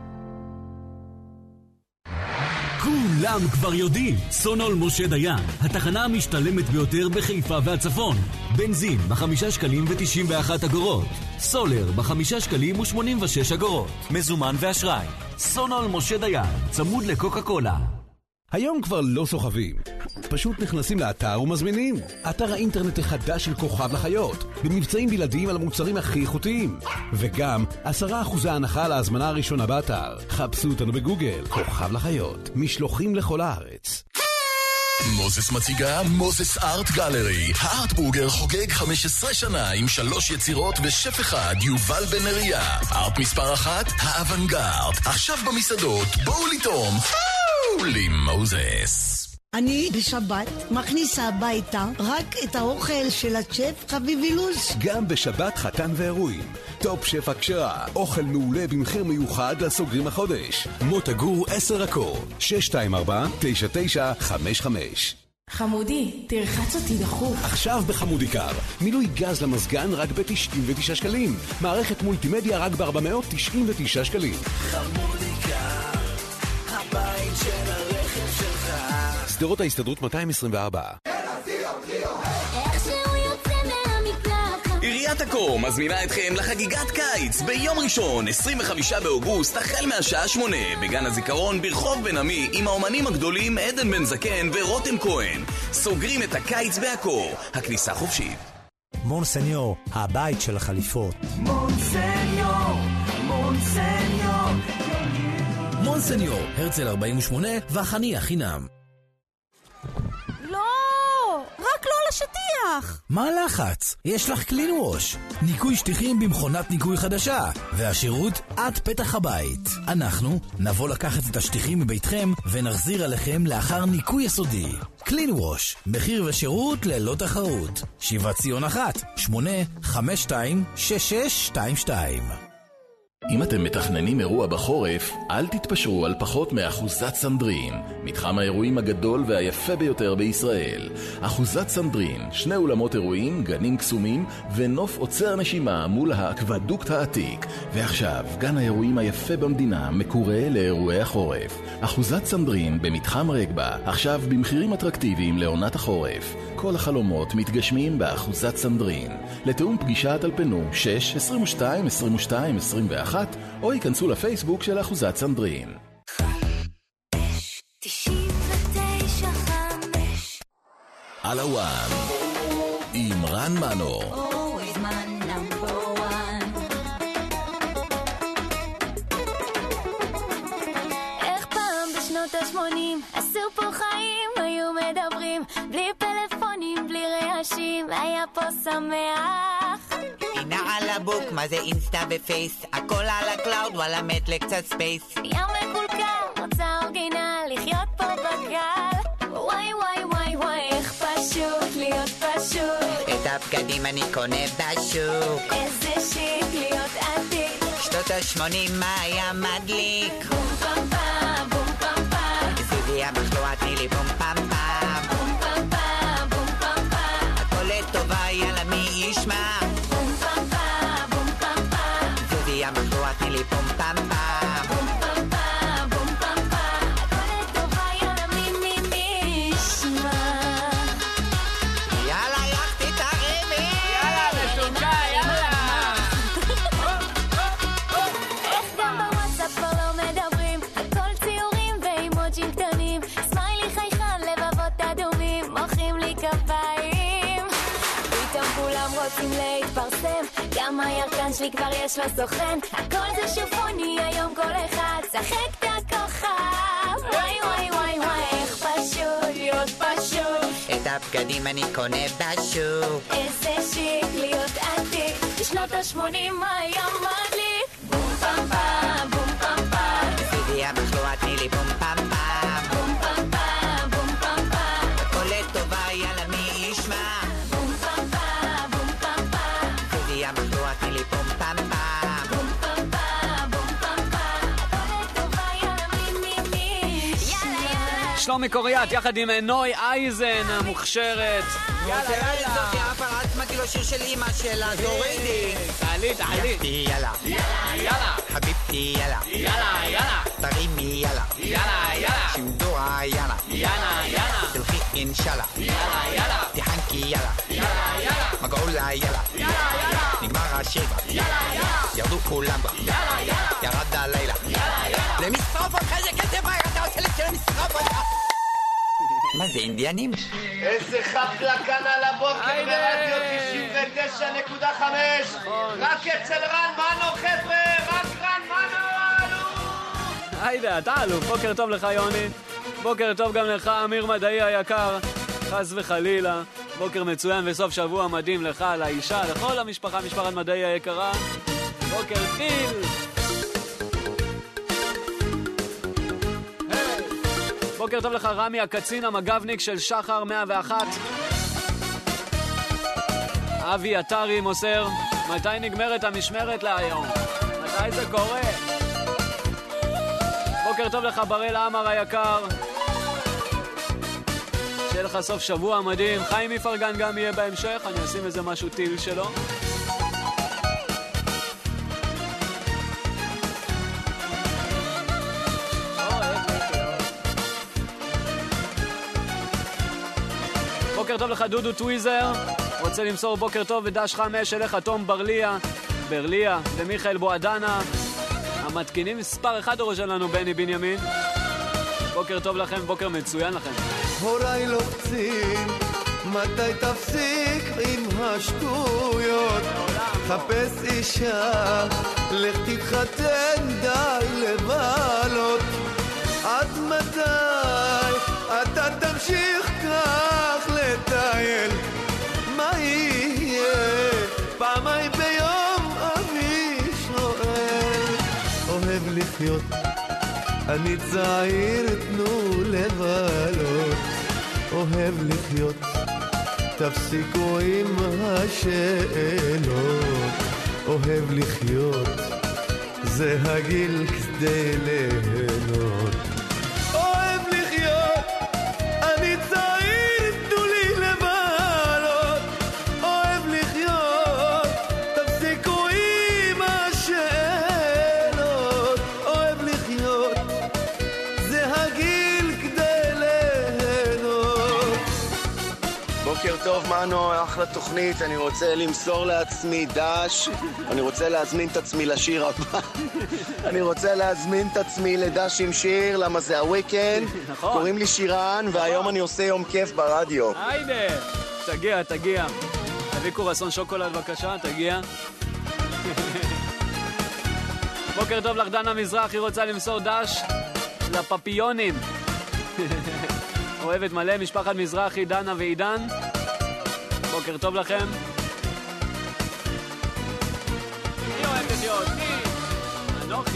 כולם כבר יודעים, סונול משה דיין, התחנה המשתלמת ביותר בחיפה והצפון. בנזין ב5 שקלים ו91 אגורות. סולר ב5 שקלים ו86 אגורות. מזומן ואשראי. סונול משה דיין, צמוד לקוקה קולה. היום כבר לא סוחבים, פשוט נכנסים לאתר ומזמינים. אתר האינטרנט החדש של כוכב לחיות, במבצעים בלעדיים על המוצרים הכי איכותיים. וגם 10% הנחה על ההזמנה הראשונה באתר. חפשו אותנו בגוגל, כוכב לחיות, משלוחים לכל הארץ. מוזס מציגה מוזס ארט גלרי. הארטבורגר חוגג 15 שנה עם 3 יצירות ושף אחד, יובל בן אריה. ארט מספר 1, האוונגרד. עכשיו במסעדות, בואו לטעום מוזס. אני בשבת מכניסה הביתה רק את האוכל של הצ'ף חביב אילוז. גם בשבת חתן ואירועים. טופ שף הכשרה, אוכל מעולה במחיר מיוחד לסוגרים החודש. מוטה גור 10 אקור, 624-9955. חמודי, תרחץ אותי דחוף. עכשיו בחמודי קר, מילוי גז למזגן רק ב-99 שקלים. מערכת מולטימדיה רק ב-499 שקלים. חמודי קר, הבית של הרכב שלך. סדרות ההסתדרות 224. עיריית עכו מזמינה אתכם לחגיגת קיץ ביום ראשון, 25 באוגוסט, החל מהשעה 8 בגן הזיכרון ברחוב בן עמי עם האומנים הגדולים עדן בן זקן ורותם כהן. סוגרים את הקיץ בעכו, הכניסה חופשית. מונסניור, הבית של החליפות. מונסניור, מונסניור. מונסניור, הרצל 48 והחנייה חינם. רק לא על השטיח. מה הלחץ? יש לך קלין ווש. ניקוי שטיחים במכונת ניקוי חדשה. והשירות עד פתח הבית. אנחנו נבוא לקחת את השטיחים מביתכם ונחזיר עליכם לאחר ניקוי יסודי. קלין ווש, מחיר ושירות ללא תחרות. שיבת ציון 1, 852-6622. אם אתם מתכננים אירוע בחורף, אל תתפשרו על פחות מאחוזת סנדרין, מתחם האירועים הגדול והיפה ביותר בישראל. אחוזת סנדרין, 2 אולמות אירועים, גנים קסומים ונוף עוצר נשימה מול האקוודוקט העתיק. ועכשיו, גן האירועים היפה במדינה מקורה לאירועי החורף. אחוזת סנדרין במתחם רגבה, עכשיו במחירים אטרקטיביים לעונת החורף. כל החלומות מתגשמים באחוזת סנדרין. לתאום פגישה תלפנו 6-22-22-21 או ייכנסו לפייסבוק של אחוזת סנדרין. 99.5 על הוואן עם רן מנו. Always my number one. 80, עשו פה חיים, היו מדברים, בלי פלאפונים, בלי רעשים, היה פה שמח. הנה על הבוק, מה זה אינסטה ופייס, הכל על הקלאוד, וואלה מת לקצת ספייס. ים מקולקל, רוצה אורגינל, לחיות פה בגל. וואי וואי וואי וואי, איך פשוט להיות פשוט. את הבגדים אני קונה בשוק. איזה שיק להיות עתיק. שנות ה-80 מה היה מדליק. בום פם פם, בום פם פם. זיבי המחלואה תני לי בום פם פם. בום פם פם, בום פם פם. הכל לטובה יאללה מי ישמע. בום פם פם, בום פם פם. זיבי המחלואה תני לי בום פם פם. בום פם פם, בום פם פם. הכל לטובה יאללה מי ישמע. יאללה יחתי תרימי. יאללה משוקה, יאללה. איך גם בוואטסאפ כבר לא מדברים, הכל ציורים ואימוג'ים קטנים, סמיילי חייכן לבבות אדומים, מוחאים לי כפיים. פתאום כולם רוצים להתפרסם, גם הירקן שלי כבר יש לו סוכן, הכל זה שופוני היום כל אחד שחק את הכוכב. וואי וואי וואי וואי, איך פשוט להיות פשוט. את הבגדים אני קונה בשוק. איזה שיק להיות עתיק, בשנות ה-80 היה מדליק. בום פם פם, בום פם פם. זיבי המחלואה תני לי בום פם פם. בום פם פם, בום פם פם. הכל לטובה יאללה מי ישמע. בום פם פם, בום פם פם. זיבי המחלואה תני לי בום פם פם. בום פם פם, בום פם פם. הכל לטובה יאללה מי יאללה יאללה. שלומי קוריאט יחד עם נוי אייזן המוכשרת. יאללה יאללה זאת הפרעת שמעתי לו שיר של אמא שלה תורידי. תעלי תעלי. יאללה יאללה חביבתי יאללה יאללה יאללה תרימי יאללה יאללה יאללה שימדורה יאללה יאללה יאללה תלכי אינשאללה יאללה יאללה תחנקי יאללה יאללה יאללה מגעולה יאללה נגמר השבע ירדו כולם בה ירד הלילה למשרוף אותך איזה כסף אתה עושה לשלם משרוף אותך. מה זה אינדיאנים? איזה חפלה כאן על הבוקר ברדיו 99.5. רק אצל רן מנו חבר'ה, רק רן מנו. היידה, אתה אלוף, בוקר טוב לך יוני, בוקר טוב גם לך אמיר מדעי היקר, חס וחלילה, בוקר מצוין וסוף שבוע מדהים לך, לאישה, לכל המשפחה, משפחת מדעי היקרה, בוקר טיל. בוקר טוב לך רמי הקצין המגבניק של שחר 101. אבי אתרי מוסר, מתי נגמרת המשמרת להיום? מתי זה קורה? בוקר טוב לך בראל עמר היקר, שיהיה לך סוף שבוע מדהים. חיים מפרגן גם יהיה בהמשך, אני אשים איזה משהו טיל שלו. בוקר טוב לך דודו טוויזר, רוצה למסור בוקר טוב ודש 5 אליך תום ברליה ומיכאל בועדנה, המתקינים מספר 1 הראש שלנו בני בנימין. בוקר טוב לכם, בוקר מצוין לכם. הוריי לוחצים, מתי תפסיק עם השטויות? חפש אישה, לך תתחתן, די לבלות. עד מתי אתה תמשיך כך לטייל? מה יהיה? פעמיים ביום אני שואל. אוהב לחיות, אני צעיר, תנו לבלות. אוהב לחיות, תפסיקו עם השאלות. אוהב לחיות, זה הגיל כדי ליהנות. אוהב לחיות, אני צעיר, תנו לי לבלות. אוהב לחיות, תפסיקו עם השאלות. אוהב לחיות, זה הגיל כדי ליהנות. בוקר טוב מנו, אחלה תוכנית. אני רוצה למסור לעצמי דש, אני רוצה להזמין את עצמי לשיר הבא. אני רוצה להזמין את עצמי לדש עם שיר, למה זה הוויקנד. קוראים לי שירן, והיום אני עושה יום כיף ברדיו. היידה, תגיע. תביא קורסון שוקולד בבקשה, תגיע. בוקר טוב לך דנה מזרחי, רוצה למסור דש לפפיונים אוהבת מלא, משפחת מזרחי, דנה ועידן. בוקר טוב לכם. מי אוהבת להיות? מי? אנוכי.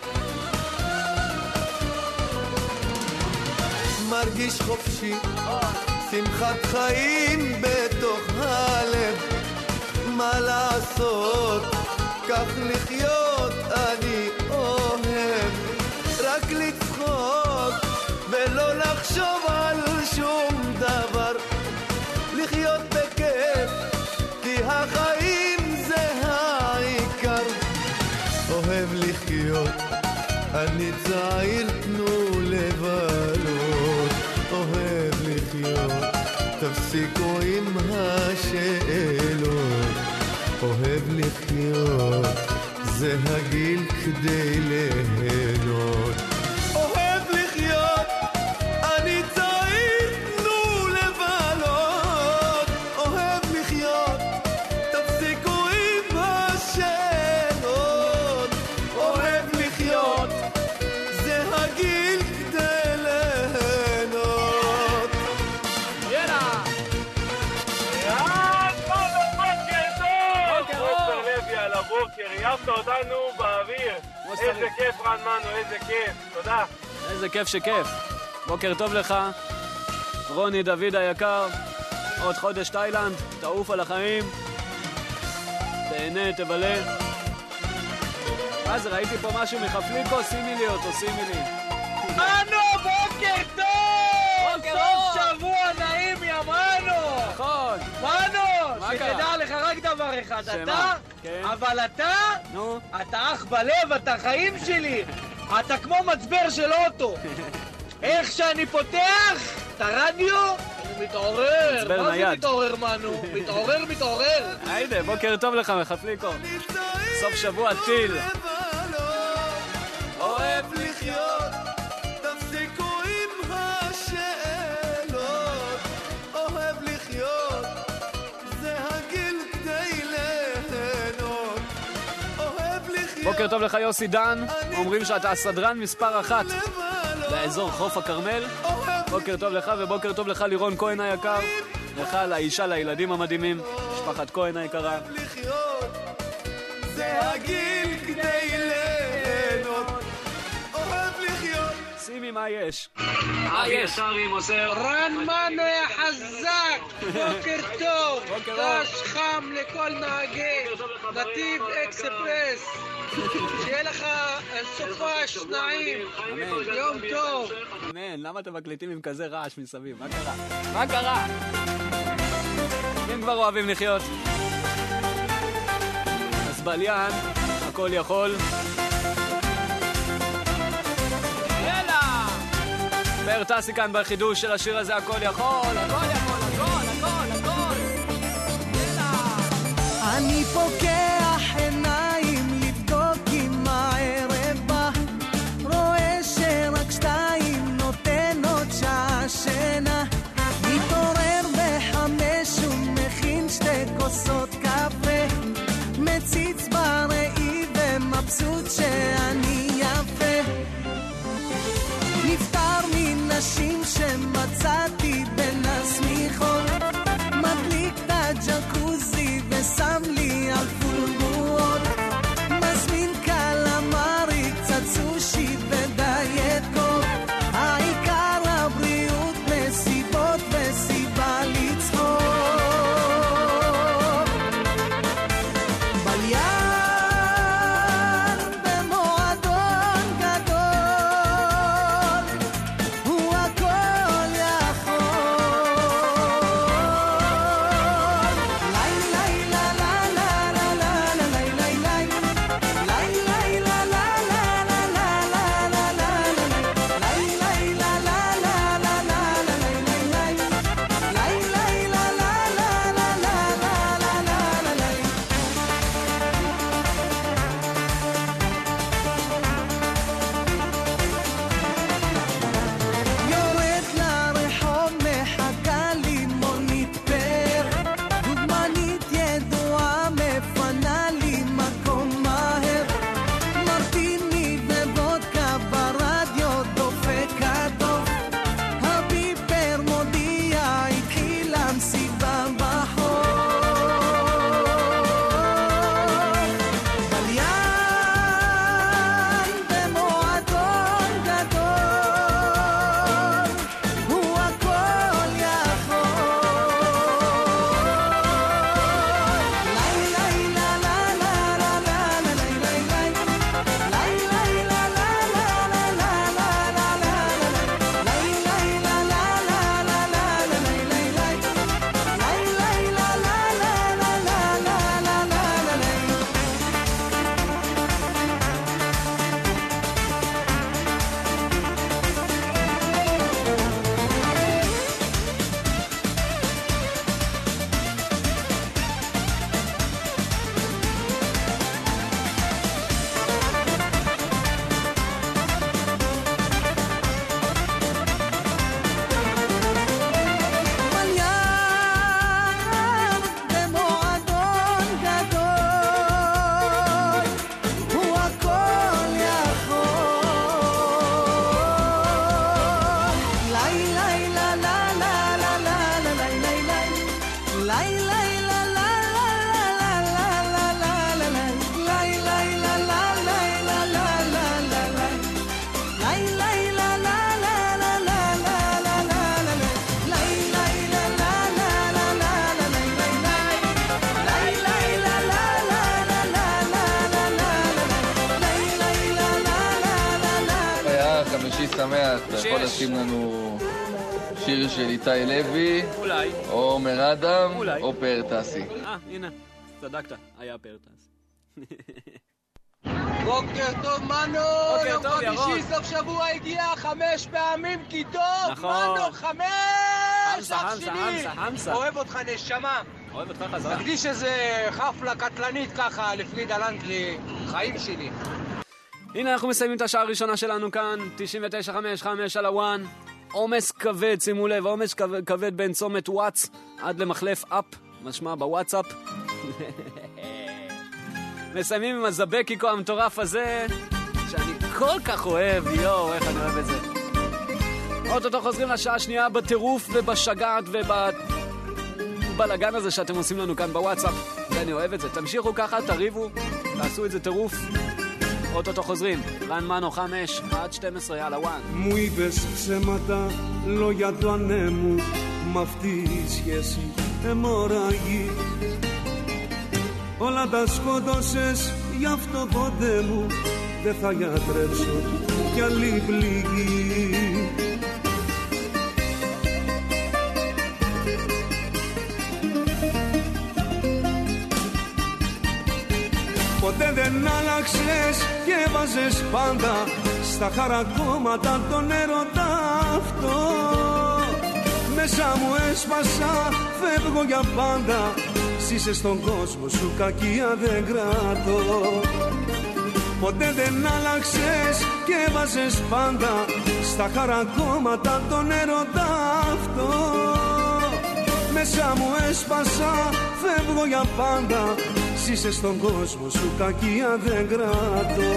מרגיש חופשי, שמחת חיים בתוך הלב. מה לעשות, כך לחיות אני אוהב. רק לצחוק ולא לחשוב על שום דבר. לחיות בכיף, כי החיים זה העיקר. אוהב לחיות, אני צעיר, תנו לבלות. אוהב לחיות, תפסיקו עם השאלות. אוהב לחיות, זה הגיל כדי ליהנות. אוהב לחיות, אני צעיר, תנו לבלות. אוהב לחיות, תפסיקו עם השאלות. אוהב לחיות, זה הגיל כדי ליהנות. יאללה! הבוקר, יפת אותנו באוויר. איזה כיף רן מנו, איזה כיף. תודה. איזה כיף שכיף. בוקר טוב לך. רוני דוד היקר. עוד חודש תאילנד. תעוף על החיים. תהנה, תבלה. אז ראיתי פה משהו מחפליקו, שימי לי אותו, שימי לי. מנו, בוקר טוב! סוף שבוע נעים, יא מנו! נכון. מנו, שתדע לך רק דבר אחד, אתה, אבל אתה, אתה אח בלב, אתה חיים שלי, אתה כמו מצבר של אוטו. איך שאני פותח את הרדיו, אני מתעורר. מה זה מתעורר, מנו? מתעורר. היידה, בוקר טוב לך, מחפליקו. סוף שבוע טיל. אוהב לחיות, תפסיקו עם השאלות. אוהב לחיות, זה הגיל כדי ליהנות. אוהב לחיות. בוקר טוב לך יוסי דן, אומרים שאתה הסדרן מספר 1 באזור חוף הכרמל. בוקר טוב לך ובוקר טוב לך לירון כהן היקר, לך, לאישה, לילדים המדהימים, משפחת כהן היקרה. זה הגיל כדי ליהנות. אוהב לחיות. שימי מה יש. אבי שרי מוסר. רן מנו יא חזק. בוקר טוב. דש חם לכל נהגי נתיב אקספרס. שיהיה לך סופש נעים. יום טוב. אמן. למה אתם מקליטים עם כזה רעש מסביב? מה קרה? מה קרה? הם כבר אוהבים לחיות. אז בליין, הכל יכול. יאללה! בר טסי כאן בחידוש של השיר הזה, הכל יכול, הכל יכול, הכל, הכל, הכל. יאללה! אני פוקח עיניים לבדוק אם הערב בא, רואה שרק 2 נותן עוד שעה שינה, מתעורר ב5 ומכין 2 כוסות קפה, מציץ בראי ומבסוט שאני יפה, נפטר מנשים שמצאתי בין הסמיכות, מדליק את הג'קוזי ושם לי על פולבורות, מזמין קלמרי, קצת סושי ודיאט קוק, העיקר הבריאות, מסיבות וסיבה לצחוק. בליין במועדון גדול, הוא הכל יכול. שמח, אתה יכול לשים לנו שיר של איתי לוי, אולי, או עומר אדם, אולי, או פאר טסי. הנה, צדקת, היה פאר טסי. בוקר טוב, מנו! יום חמישי, סוף שבוע הגיע 5 פעמים, כי טוב! נכון. מנו, 5! המסה. אוהב אותך, נשמה. אוהב אותך חזק. מקדיש איזה חפלה קטלנית ככה לפרידה לנקלי, חיים שלי. הנה אנחנו מסיימים את השעה הראשונה שלנו כאן, 99.5 על הוואן. עומס כבד, שימו לב, עומס כבד בין צומת וואטס עד למחלף אפ, משמע בוואטסאפ. מסיימים עם הזבקיקו המטורף הזה, שאני כל כך אוהב, יואו, איך אני אוהב את זה. אוטוטו חוזרים לשעה השנייה בטירוף ובשגעת ובלגן הזה שאתם עושים לנו כאן בוואטסאפ, ואני אוהב את זה. תמשיכו ככה, תריבו, תעשו את זה טירוף. אוטוטו חוזרים, רן מנו 5 עד 12 על הוואן. Μου είπες ψέματα, λόγια του ανέμου, μ' αυτή η σχέση αιμορραγεί. Όλα τα σκότωσες, γι' αυτό ποτέ μου δεν θα γιατρέψω κι άλλη πληγή. Ποτέ δεν άλλαξες και βάζες πάντα στα χαρακόμματα τον έρωτα αυτό. Μέσα μου έσπασα, φεύγω για πάντα. Είσαι στον κόσμο σου, κακία δεν κράτω. Ποτέ δεν άλλαξες και βάζες πάντα στα χαρακόμματα τον έρωτα αυτό. Μέσα μου έσπασα, φεύγω για πάντα. Είσαι στον κόσμο σου, κακία δεν κράτω.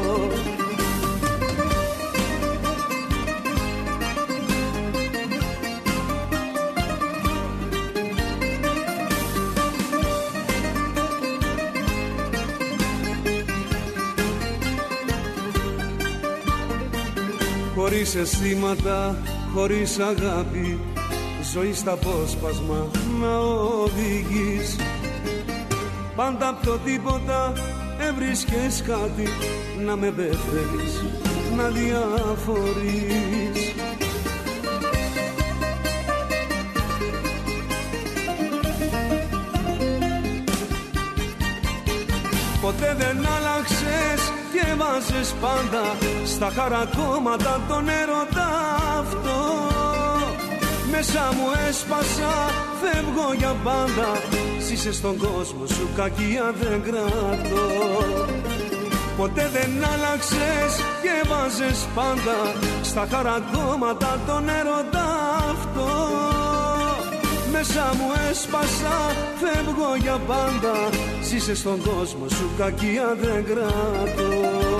Χωρίς αισθήματα, χωρίς αγάπη, ζωή στα απόσπασμα να οδηγείς. Πάντα απ' το τίποτα έβρισκες κάτι να με μπερδεύεις, να διαφορείς. Ποτέ δεν άλλαξες και βάζες πάντα στα χαρακόμματα τον έρωτα αυτό. Μέσα μου έσπασα, φεύγω για πάντα. Είσαι στον κόσμο σου, κακία δεν κράτω. Ποτέ δεν άλλαξες και βάζες πάντα στα χαρακόμματα τον έρωτα αυτό. Μέσα μου έσπασα, φεύγω για πάντα. Είσαι στον κόσμο σου, κακία δεν κράτω.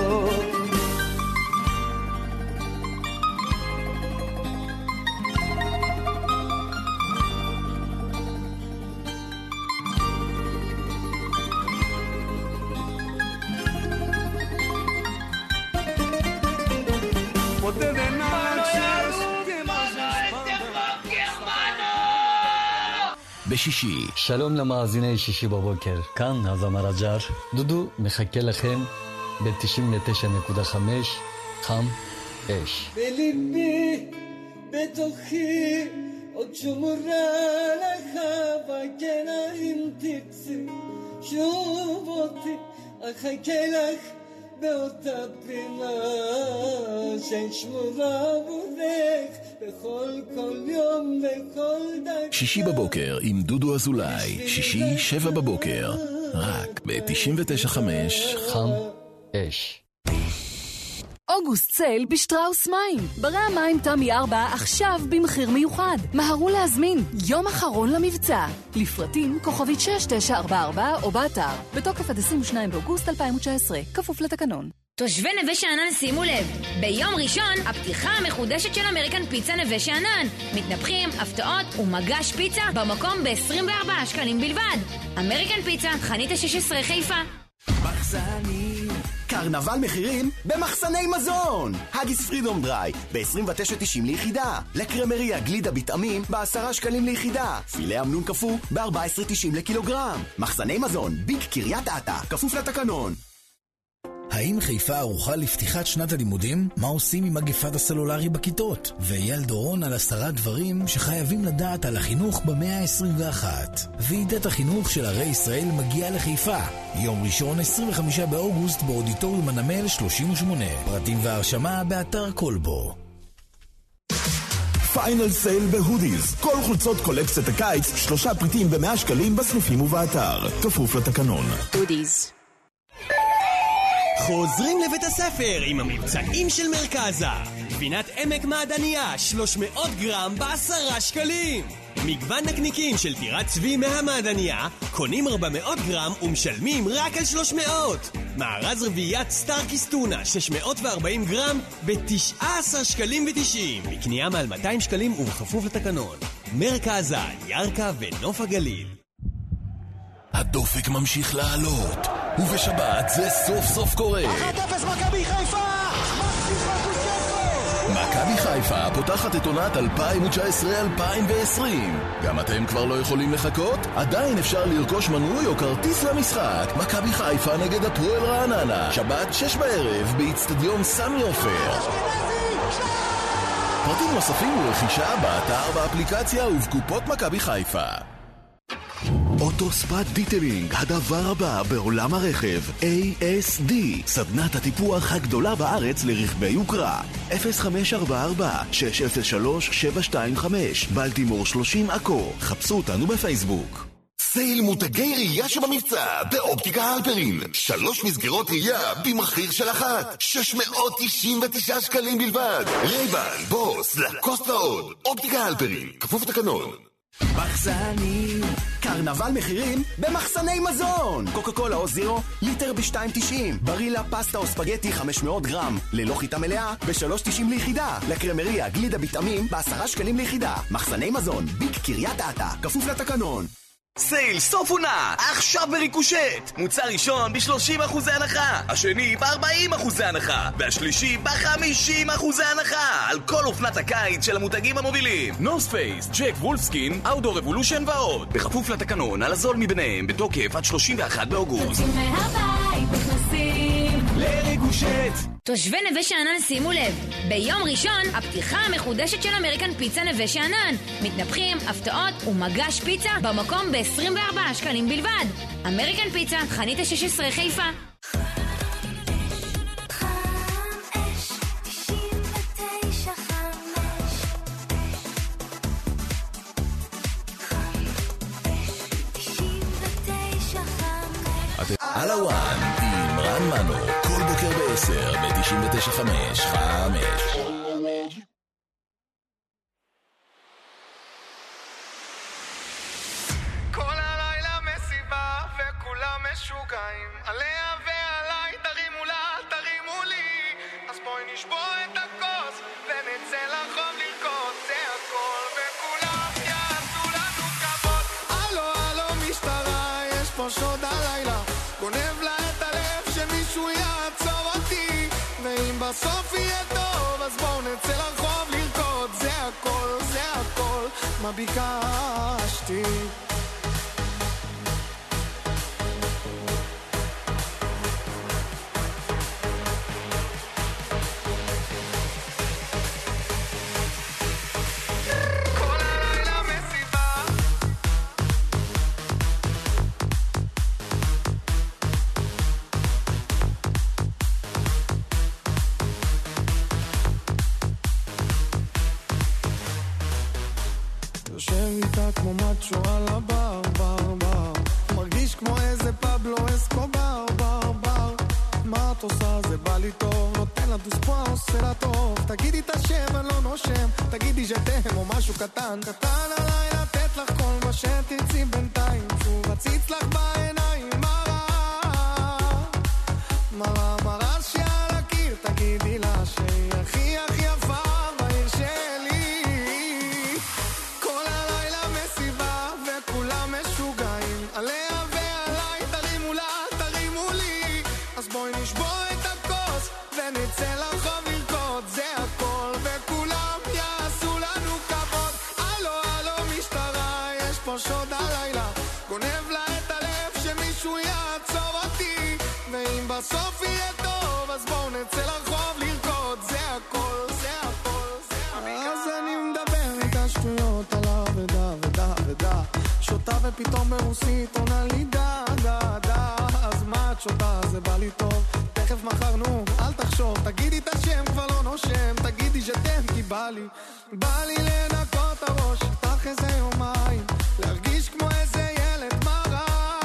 בשישי. שלום למאזיני שישי בבוקר, כאן הזמר הג'אר. דודו מחכה לכם ב-99.5 חם אש. בליבי, בתוכי, עוד שומרה לך בגנה אם תרצי. שוב אותי, אחכה לך באותה פינה ששמורה עבורך בכל כל יום וכל דקה. שישי בבוקר עם דודו אזולאי, שישי 7 בבוקר, רק ב-99.5 חם אש. אוגוסט סייל בשטראוס מים. ברי המים תמי 4 עכשיו במחיר מיוחד. מהרו להזמין, יום אחרון למבצע. לפרטים כוכבית 6944 או באתר. בתוקף עד 22 באוגוסט 2019, כפוף לתקנון. תושבי נווה שאנן שימו לב, ביום ראשון הפתיחה המחודשת של אמריקן פיצה נווה שאנן. מתנפחים, הפתעות ומגש פיצה במקום ב-24 שקלים בלבד. אמריקן פיצה, חנית ה-16 חיפה. מחסנים, קרנבל מחירים במחסני מזון. הגיס פרידום דריי ב-29.90 ליחידה. לקרמריה גלידה בטעמים ב10 שקלים ליחידה. פילה אמנון קפוא ב-14.90 לקילוגרם. מחסני מזון ביג קריית אתא, כפוף לתקנון. האם חיפה ערוכה לפתיחת שנת הלימודים? מה עושים עם מגפת הסלולרי בכיתות? ואייל דורון על 10 דברים שחייבים לדעת על החינוך במאה ה-21. ועידת החינוך של ערי ישראל מגיעה לחיפה. יום ראשון 25 באוגוסט באודיטוריום הנמל 38. פרטים והרשמה באתר קולבו. פיינל סייל בהודיז. כל חולצות קולקציית הקיץ, 3 פריטים ב100 שקלים בסניפים ובאתר. כפוף לתקנון. הודיז. חוזרים לבית הספר עם המבצעים של מרכזה. גבינת עמק מעדניה 300 גרם ב10 שקלים. מגוון נקניקים של טירת צבי מהמעדניה, קונים 400 גרם ומשלמים רק על 300. מארז רביעיית סטארקיס טונה 640 גרם ב19 שקלים ו90. בקנייה מעל 200 שקלים ובכפוף לתקנון. מרכזה, ירקה ונוף הגליל. הדופק ממשיך לעלות, ובשבת זה סוף סוף קורה. 1-0 מכבי חיפה! מכבי חיפה פותחת את עונת 2019-2020. גם אתם כבר לא יכולים לחכות? עדיין אפשר לרכוש מנוי או כרטיס למשחק. מכבי חיפה נגד הפועל רעננה, שבת 6 בערב באצטדיון סמי עופר. פרטים נוספים ורכישה באתר, באפליקציה ובקופות מכבי חיפה. אוטוספאט דיטלינג, הדבר הבא בעולם הרכב. ASD, סדנת הטיפוח הגדולה בארץ לרכבי יוקרה. 0544-603-725, בלטימור 30 עכו. חפשו אותנו בפייסבוק. סייל מותגי ראייה שבמבצע באופטיקה הלפרין. 3 מסגרות ראייה במחיר של 1. 699 שקלים בלבד. רייבן, בוס, לקוסט ועוד. אופטיקה הלפרין, כפוף לתקנון. מחסנים, קרנבל מחירים במחסני מזון. קוקה קולה או זירו, ליטר ב-2.90. ברילה, פסטה או ספגטי 500 גרם, ללא חיטה מלאה ב-3.90 ליחידה. לקרמריה, גלידה ביטעמים ב10 שקלים ליחידה. מחסני מזון, ביק קריית אתא, כפוף לתקנון. סייל סוף עונה, עכשיו בריקושט. מוצר ראשון ב-30% הנחה, השני ב-40% הנחה, והשלישי ב-50% הנחה על כל אופנת הקיץ של המותגים המובילים. נורס פייס, ג'ק וולפסקין, אאוטדור רבולושן ועוד. בכפוף לתקנון על הזול מביניהם, בתוקף עד 31 באוגוסט. לריקושט. תושבי נווה שאנן שימו לב, ביום ראשון הפתיחה המחודשת של אמריקן פיצה נווה שאנן. מתנפחים, הפתעות ומגש פיצה במקום ב-24 שקלים בלבד. אמריקן פיצה, חנית ה-16 חיפה. על הוואן עם רן מנו, כל בוקר ב-10 ב-99.5 כל הלילה מסיבה וכולם משוגעים עליה ועליי, תרימו לה, תרימו לי, אז בואי נשבור את הכוס ונצא לחוב לרקוד, זה הכל וכולם יעשו לנו כבוד. הלו הלו משטרה, יש פה שוד הלילה, גונב לה את הלב שמישהו יעצור אותי, ואם בסוף יהיה טוב אז בואו נצא לרחוב לרקוד, זה הכל מה ביקשתי. כמו מצ'ו על הבר, בר, בר מרגיש כמו איזה פבלו אסקובר, בר, בר מה את עושה? זה בא לי טוב נותן לה דוספוע, עושה לה טוב תגידי את השם, אני לא נושם תגידי שתם או משהו קטן קטן עליי לתת לך כל מה שתרצי בינתיים שוב רציץ לך בעיניים מראה שעל הקיר תגידי לה שהיא הכי הכי יפה בעיר שלי. כל הלילה מסיבה וכולם משוגעים עליה ועליי, תרימו לה, תרימו לי, אז בואי נשבור את הכוס ונצא לרחוב לרקוד, זה הכל וכולם יעשו לנו כבוד. הלו הלו משטרה, יש פה שוד הלילה, גונב לה את הלב שמישהו יעצור אותי, ואם בסוף יהיה טוב פתאום ברוסית עונה לי דה דה דה, אז מה את שותה? זה בא לי טוב, תכף מחרנו, אל תחשוב, תגידי את השם, כבר לא נושם, תגידי שתם כי בא לי לנקות הראש, תח איזה יומיים, להרגיש כמו איזה ילד מרה,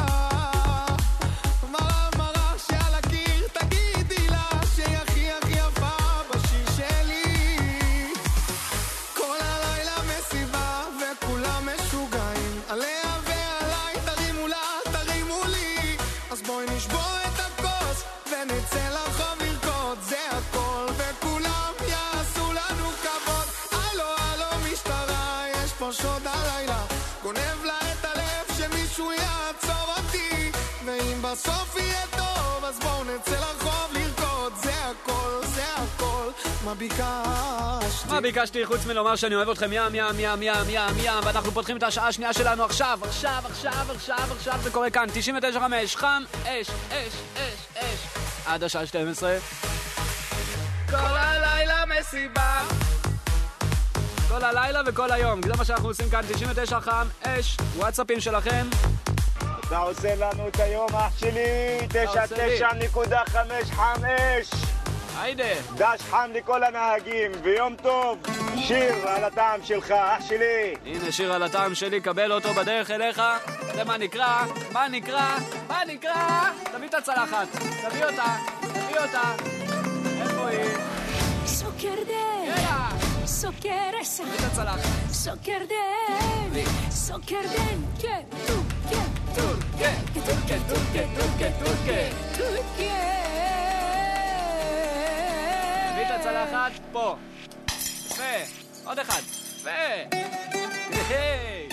שעל הקיר, תגידי לה שהיא הכי הכי יפה בשיר שלי. כל הלילה מסיבה וכולם משוגעים, עליה ועליי, תרימו לה, תרימו לי, אז בואי נשבור את הכוס ונצא לרחוב לרקוד, זה הכל וכולם יעשו לנו כבוד. הלו משטרה, יש פה שוד הלילה, גונב לה את הלב שמישהו יעצור אותי, ואם בסוף יהיה טוב אז בואו נצא לרחוב לרקוד, זה הכל מה ביקשתי? מה ביקשתי חוץ מלומר שאני אוהב אתכם ים ים ים ים ים ים, ואנחנו פותחים את השעה השנייה שלנו עכשיו, זה קורה כאן 99.5 חם אש עד השעה 12. כל הלילה מסיבה, כל הלילה וכל היום, זה מה שאנחנו עושים כאן. 99 חם אש, וואטסאפים שלכם. אתה עושה לנו את היום אח שלי, 99.5 חם אש. היידה. דש חם לכל הנהגים, ויום טוב. שיר על הטעם שלך, אח שלי. הנה שיר על הטעם שלי, קבל אותו בדרך אליך. זה מה נקרא? תביא את הצלחת, תביא אותה. איפה היא? סוקרדן. יאללה. סוקרס. תביא את הצלחת. סוקרדן. טורקה. תביא את הצלחת פה. עוד אחד. היי.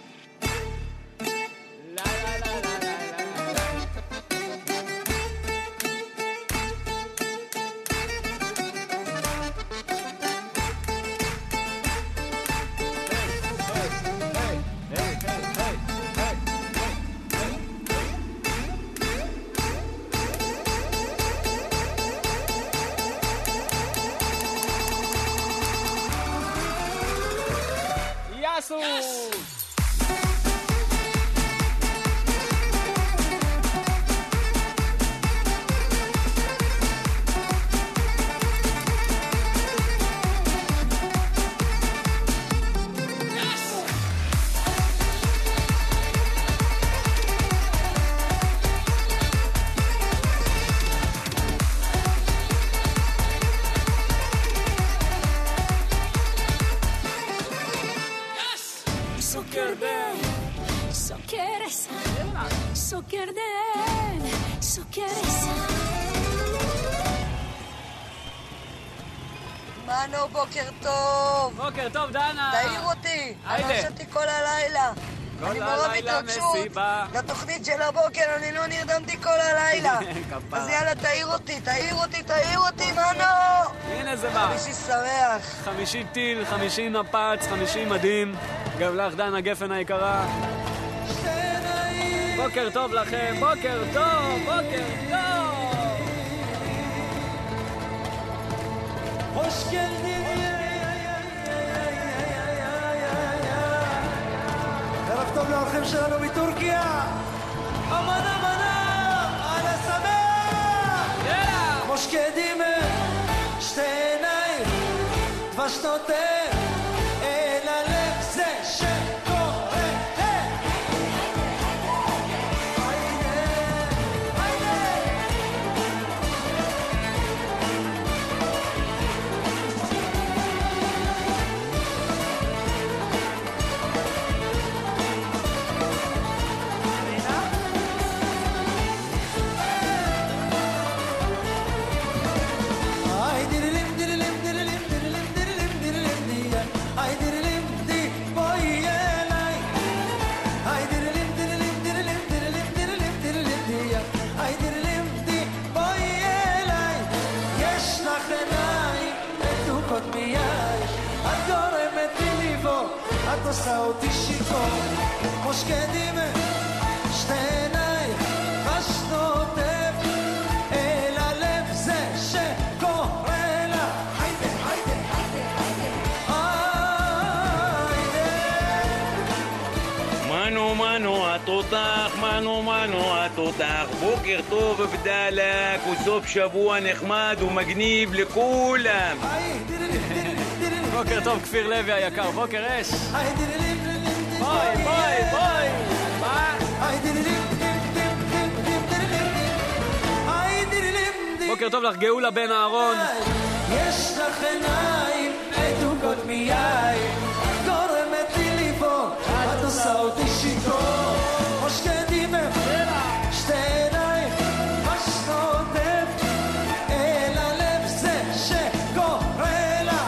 מנו, בוקר טוב. בוקר טוב, דנה. תעיר אותי. אני ישנתי כל הלילה. אני מרוב התרגשות. לתוכנית של הבוקר אני לא נרדמתי כל הלילה. אז יאללה, תעיר אותי, מנו. הנה זה בא. חמישי שמח. 50 טיל, 50 נפץ, 50 מדים. גם לך, דנה גפן היקרה. בוקר טוב לכם, בוקר טוב. ערב טוב לאורחים שלנו מטורקיה. אמנה, על השמח. מושקדים שתי עיניים, דבש נותן אל הלב זה שקורה. את עושה אותי שיכור, מושקדים שתי עיניים, משנותיו אל הלב זה שקורא לה. היידה מנו מנו התותח, מנו התותח. בוקר טוב בדלק, וסוף שבוע נחמד ומגניב לכולם. בוקר טוב כפיר לוי היקר, בוקר אש. בואי. בוקר טוב לך גאולה בן אהרון. יש לך עיניים מתוקות מיין, גורמת לי ליבון, את עושה אותי שיכור. ראש קדימה, שתי עיניים, משנותף אל הלב זה שקורא לה.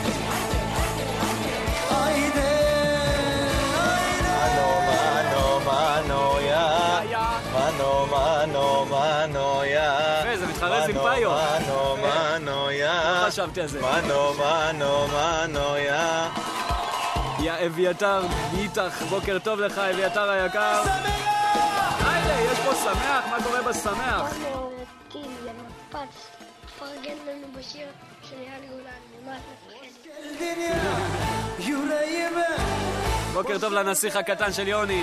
מנו יא, זה מתחרז עם פיו. מנו יא, לא חשבתי על זה. מנו יא. יא אביתר איתך, בוקר טוב לך אביתר היקר. היידה, יש פה שמח, מה קורה בשמח? טיל, ינפץ, תפרגן לנו בשיר של יאלי גולן, למה את מפחדת? בוקר טוב לנסיך הקטן של יוני.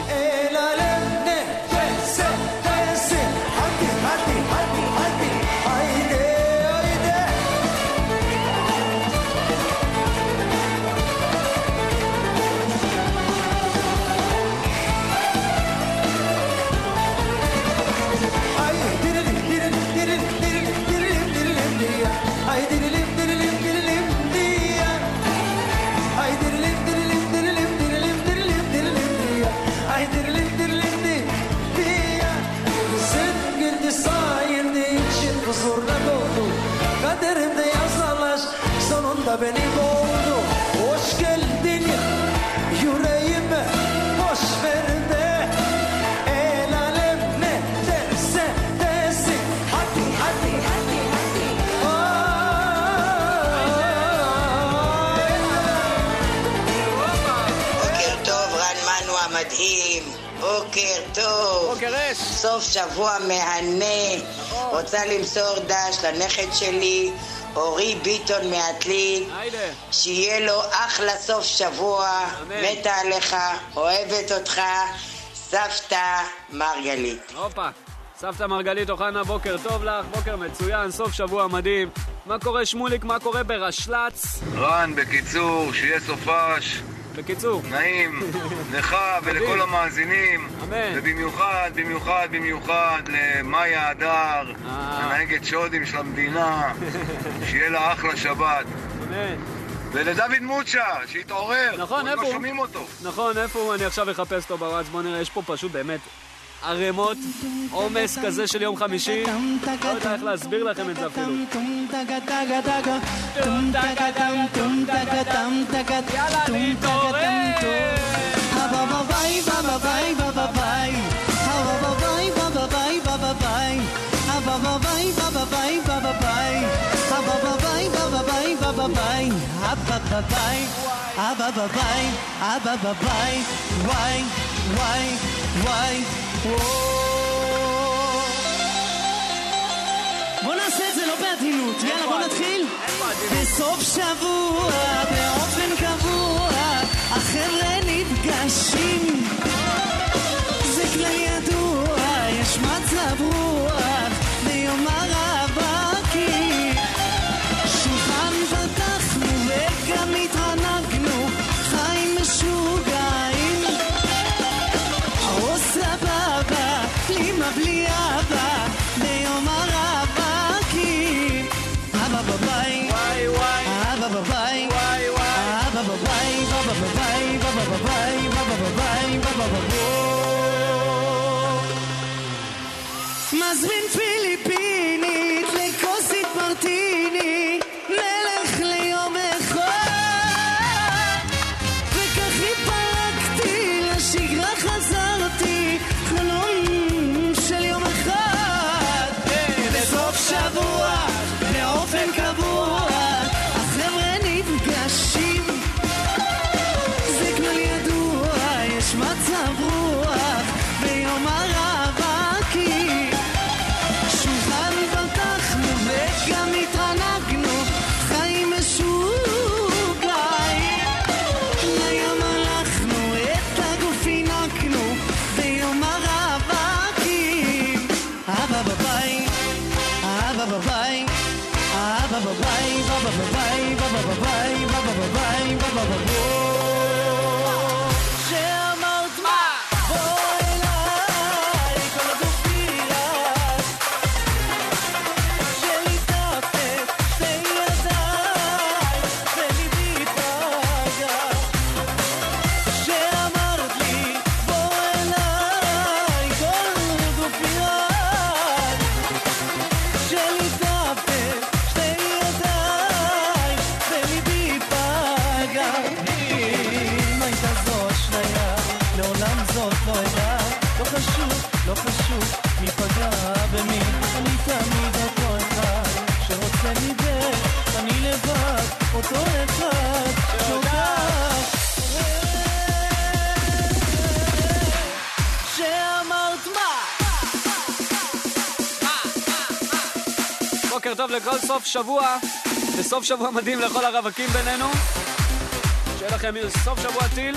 Sonunda beni boğdu, hoş geldin yüreğime, boş ver de el alem ne derse desin. Hadi hadi hadi hadi. בוקר טוב רן מנו המדהים, בוקר טוב, בוקר אש, סוף שבוע מהנה. רוצה למסור דש לנכד שלי אורי ביטון מעתלית, שיהיה לו אחלה סוף שבוע. מתה עליך, אוהבת אותך, סבתא מרגלית. הופה, סבתא מרגלית אוחנה, בוקר טוב לך, בוקר מצוין, סוף שבוע מדהים. מה קורה שמוליק, מה קורה ברשלץ? רן, בקיצור, שיהיה סופש בקיצור נעים לך ולכל המאזינים, ובמיוחד למאיה הדר, הנהגת שודים של המדינה, שיהיה לה אחלה שבת. ולדוד מוצ'ה, שיתעורר, נכון, איפה הוא? שומעים אותו. נכון, איפה הוא? אני עכשיו אחפש אותו ברץ, בוא נראה, יש פה פשוט באמת ערימות, עומס כזה של יום חמישי. לא יודע איך להסביר לכם את זה אפילו. יאללה, להתעורר! בוא נעשה את זה לא בעדינות, יאללה בוא נתחיל. בסוף שבוע באופן קבוע החבר'ה נפגשים, זה כלל ידוע, יש מצב רוח ביום הרבקים, שולחן פתחנו וגם התענגנו, חיים משוגעים, הראש סבבה, לימה בלי אבא ביום הרבקים, אבא בביי, אבא בביי, אבא בביי, אבא בביי, אבא בביי, אבא בביי, אבא בביי. מזמין פיליפינית לכוסית מרטיני, נלך ליום אחד, וכך התפרקתי לשגרה, חזרתי חלום של יום אחד. בסוף שבוע באופן קבוע החבר'ה נפגשים, זה כלל ידוע, יש מצב רוח ביום הרבקים, שולחן שאמרת מה? בוא אליי, כל הגופי לך, שליטפת שתי ידיי, וליבי פגע. שאמרת לי בוא אליי, כל גופי לך, שליטפת שתי ידיי, וליבי פגע. אם הייתה זו אשליה, לעולם זאת לא אדע. לא חשוב מי פגע במי, אני תמיד אותו אחד שרוצה מבך, אני לבד אותו אחד שודח. שאמרת מה? בוקר טוב לכל סוף שבוע, וסוף שבוע מדהים לכל הרווקים בינינו. שיהיה לכם סוף שבוע טיל.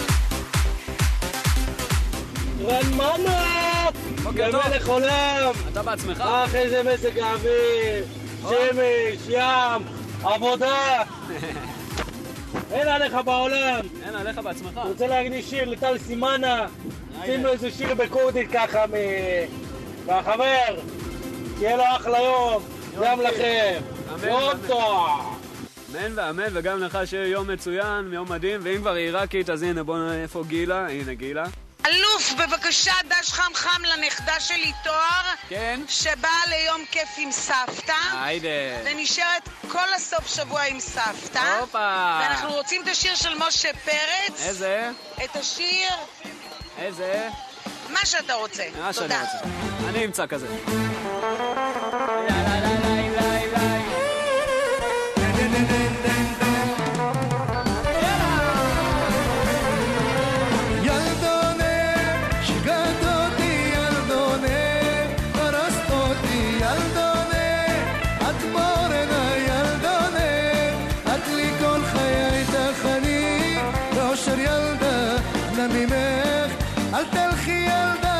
רנמנה! בוקר טוב. מלך עולם! אתה בעצמך? איזה מזג האוויר! שמש, ים, עבודה! אין עליך בעולם! אין עליך בעצמך. אני רוצה להגניש שיר לטל סימנה. שים לו איזה שיר בקורדית ככה מהחבר. שיהיה לו אחלה יום. גם לכם. יום טוב. אמן ואמן, וגם לך שיהיה יום מצוין, יום מדהים. ואם כבר עיראקית, אז הנה בוא נראה איפה גילה. הנה גילה. אלוף, בבקשה דש חם חם לנכדה שלי תואר. כן. שבאה ליום כיף עם סבתא. היידה. ונשארת כל הסוף שבוע עם סבתא. הופה. ואנחנו רוצים את השיר של משה פרץ. איזה? את השיר. איזה? מה שאתה רוצה. מה שאני תודה. רוצה. אני אמצא כזה. ממך, אל תלכי ילדה.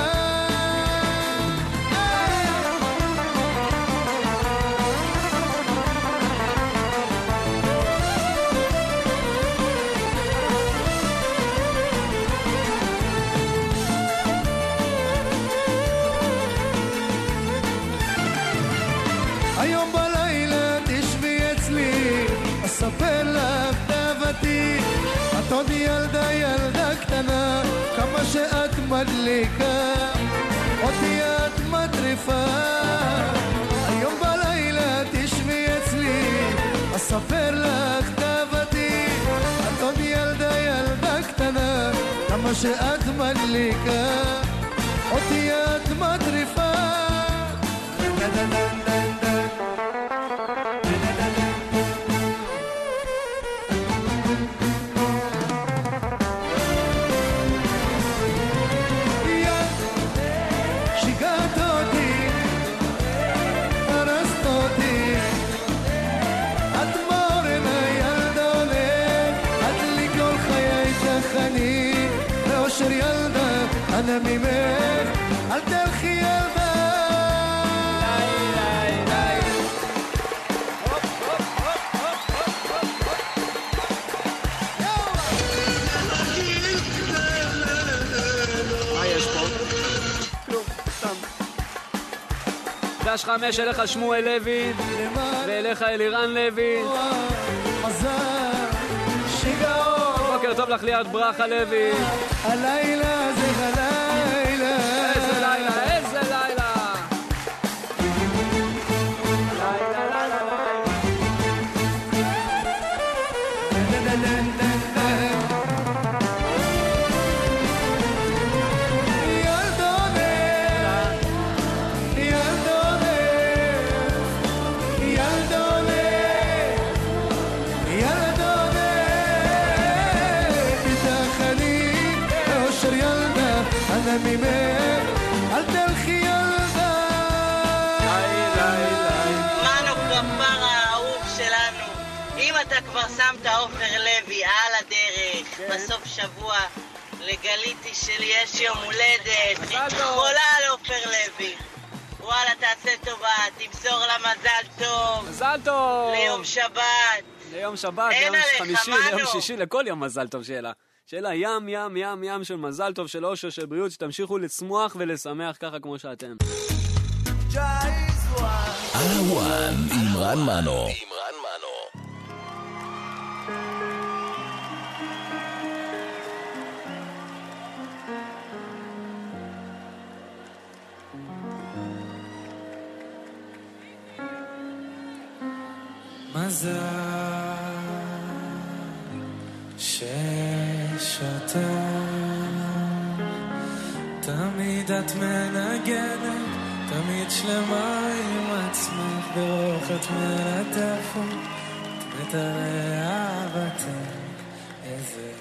היום בלילה תשבי אצלי, אספר לך תאוותי. את עוד ילדה קטנה, כמה שאת מדליקה, אותי את מטריפה. היום בלילה תשבי אצלי, אספר לך תאוותי. את עוד ילדה קטנה, כמה שאת מדליקה, אותי את מטריפה. אנא ממך, אל תלכי ילדה. מה יש פה? כלום, סתם. דש 5 אליך שמואל לוי, ואליך אלירן לוי. בוקר טוב לך ליאת ברכה לוי. הלילה זה הלילה. איזה לילה, איזה לילה. אל תלכי ילדה. מנו כפר האהוב שלנו, אם אתה כבר שמת עופר לוי על הדרך בסוף שבוע לגליתי שלי יש יום הולדת, חולה על עופר לוי. וואלה, תעשה טובה, תמסור לה מזל טוב. מזל טוב. ליום שבת. ליום שבת, ליום חמישי, ליום שישי, לכל יום מזל טוב שיהיה לה. שיהיה לה ים, ים, ים, ים של מזל טוב, של אושר, של בריאות, שתמשיכו לצמוח ולשמח ככה כמו שאתם. על הוואן עם רן מנו. מזל שיש אותך, תמיד את מנגנת, תמיד שלמה עם עצמך, ברוך את מלטפת, את מטרי אהבתך, איזה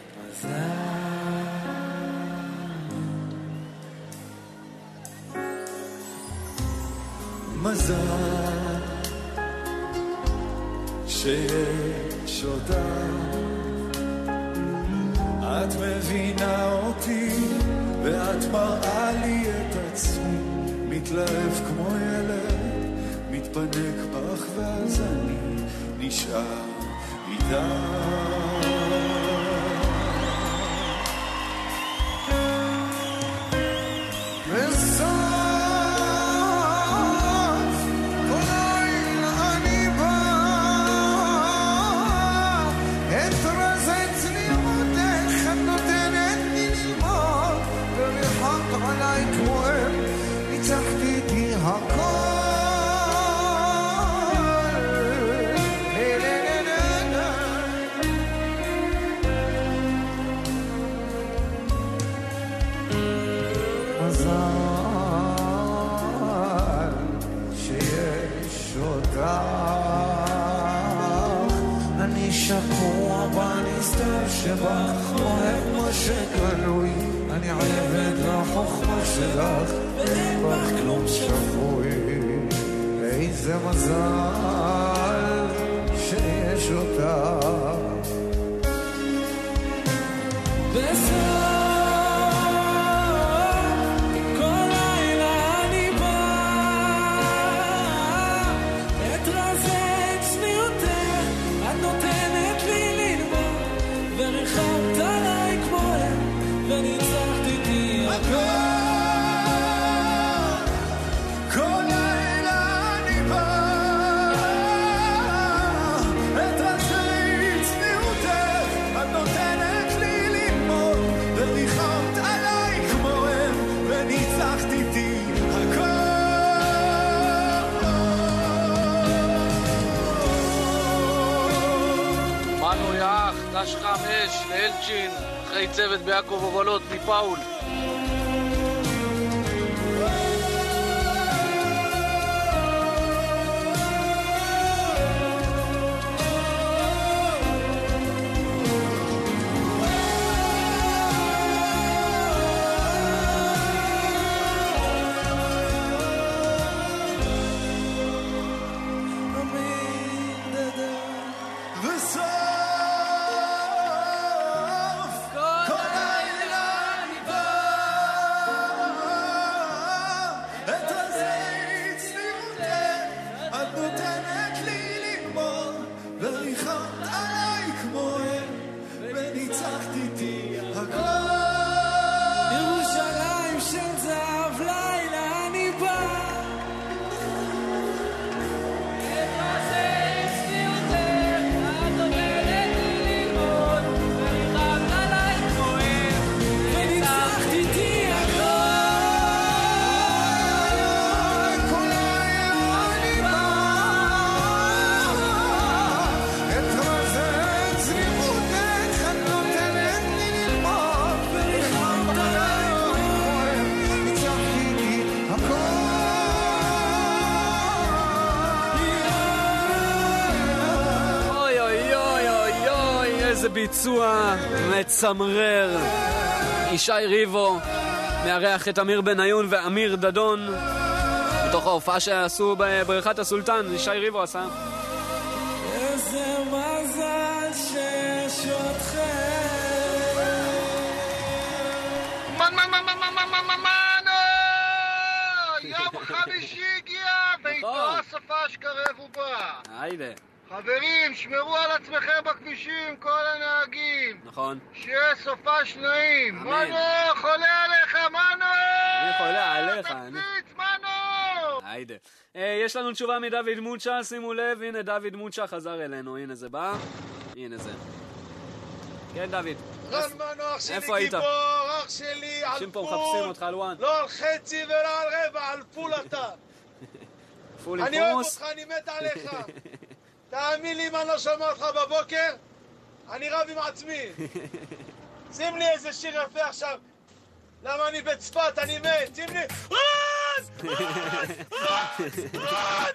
מזל. מזל שיש אותך, את מבינה אותי ואת מראה לי את עצמי, מתלהב כמו ילד, מתפנק בך ואז אני נשאר איתך. שבך אוהב מה שגלוי, אני עבד לחוכמה שלך, אין בך כלום שבוי. איזה מזל שיש אותך. דש חמש לאלצ'ין, אחרי צוות ביעקב הובלות מפאול. איזה ביצוע מצמרר. ישי ריבו מארח את אמיר בניון ואמיר דדון בתוך ההופעה שעשו בבריכת הסולטן. ישי ריבו עשה. איזה מזל שיש אתכם. יום חמישי הגיע. איתו, הסופש קרב ובא. היידה. חברים, שמרו על עצמכם בכבישים, כל הנהגים. נכון. שיהיה סופש נעים. מנו, חולה עליך, מנו! אני חולה עליך, אני... תקפיץ, מנו! היידה. יש לנו תשובה מדוד מוצ'ה, שימו לב, הנה דוד מוצ'ה חזר אלינו, הנה זה בא. הנה זה. כן, דוד. רן מנו, אח שלי גיבור, אח שלי, על אנשים פה פול. מחפשים אותך, אלואן. לא על חצי ולא על רבע, על פול אתה. פול עם אני אוהב חומוס. אותך, אני מת עליך. תאמין לי אם אני לא שומע אותך בבוקר, אני רב עם עצמי. שים לי איזה שיר יפה עכשיו. למה אני בצפת, אני מת. שים לי... רן! רן!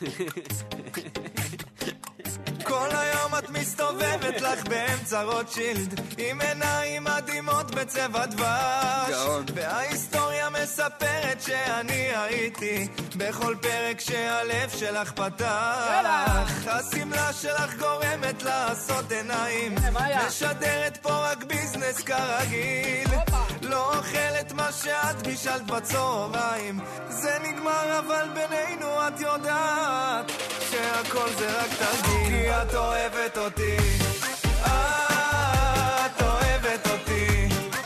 כל היום את מסתובבת לך באמצע רוטשילד עם עיניים מדהימות בצבע דבש וההיסטוריה מספרת שאני הייתי בכל פרק שהלב שלך פתח השמלה שלך גורמת לעשות עיניים משדרת פה רק ביזנס כרגיל לא אוכלת מה שאת בישלת בצהריים זה נגמר אבל בינינו את יודעת שהכל זה רק תרגיל כי את אוהבת אותי את אוהבת אותי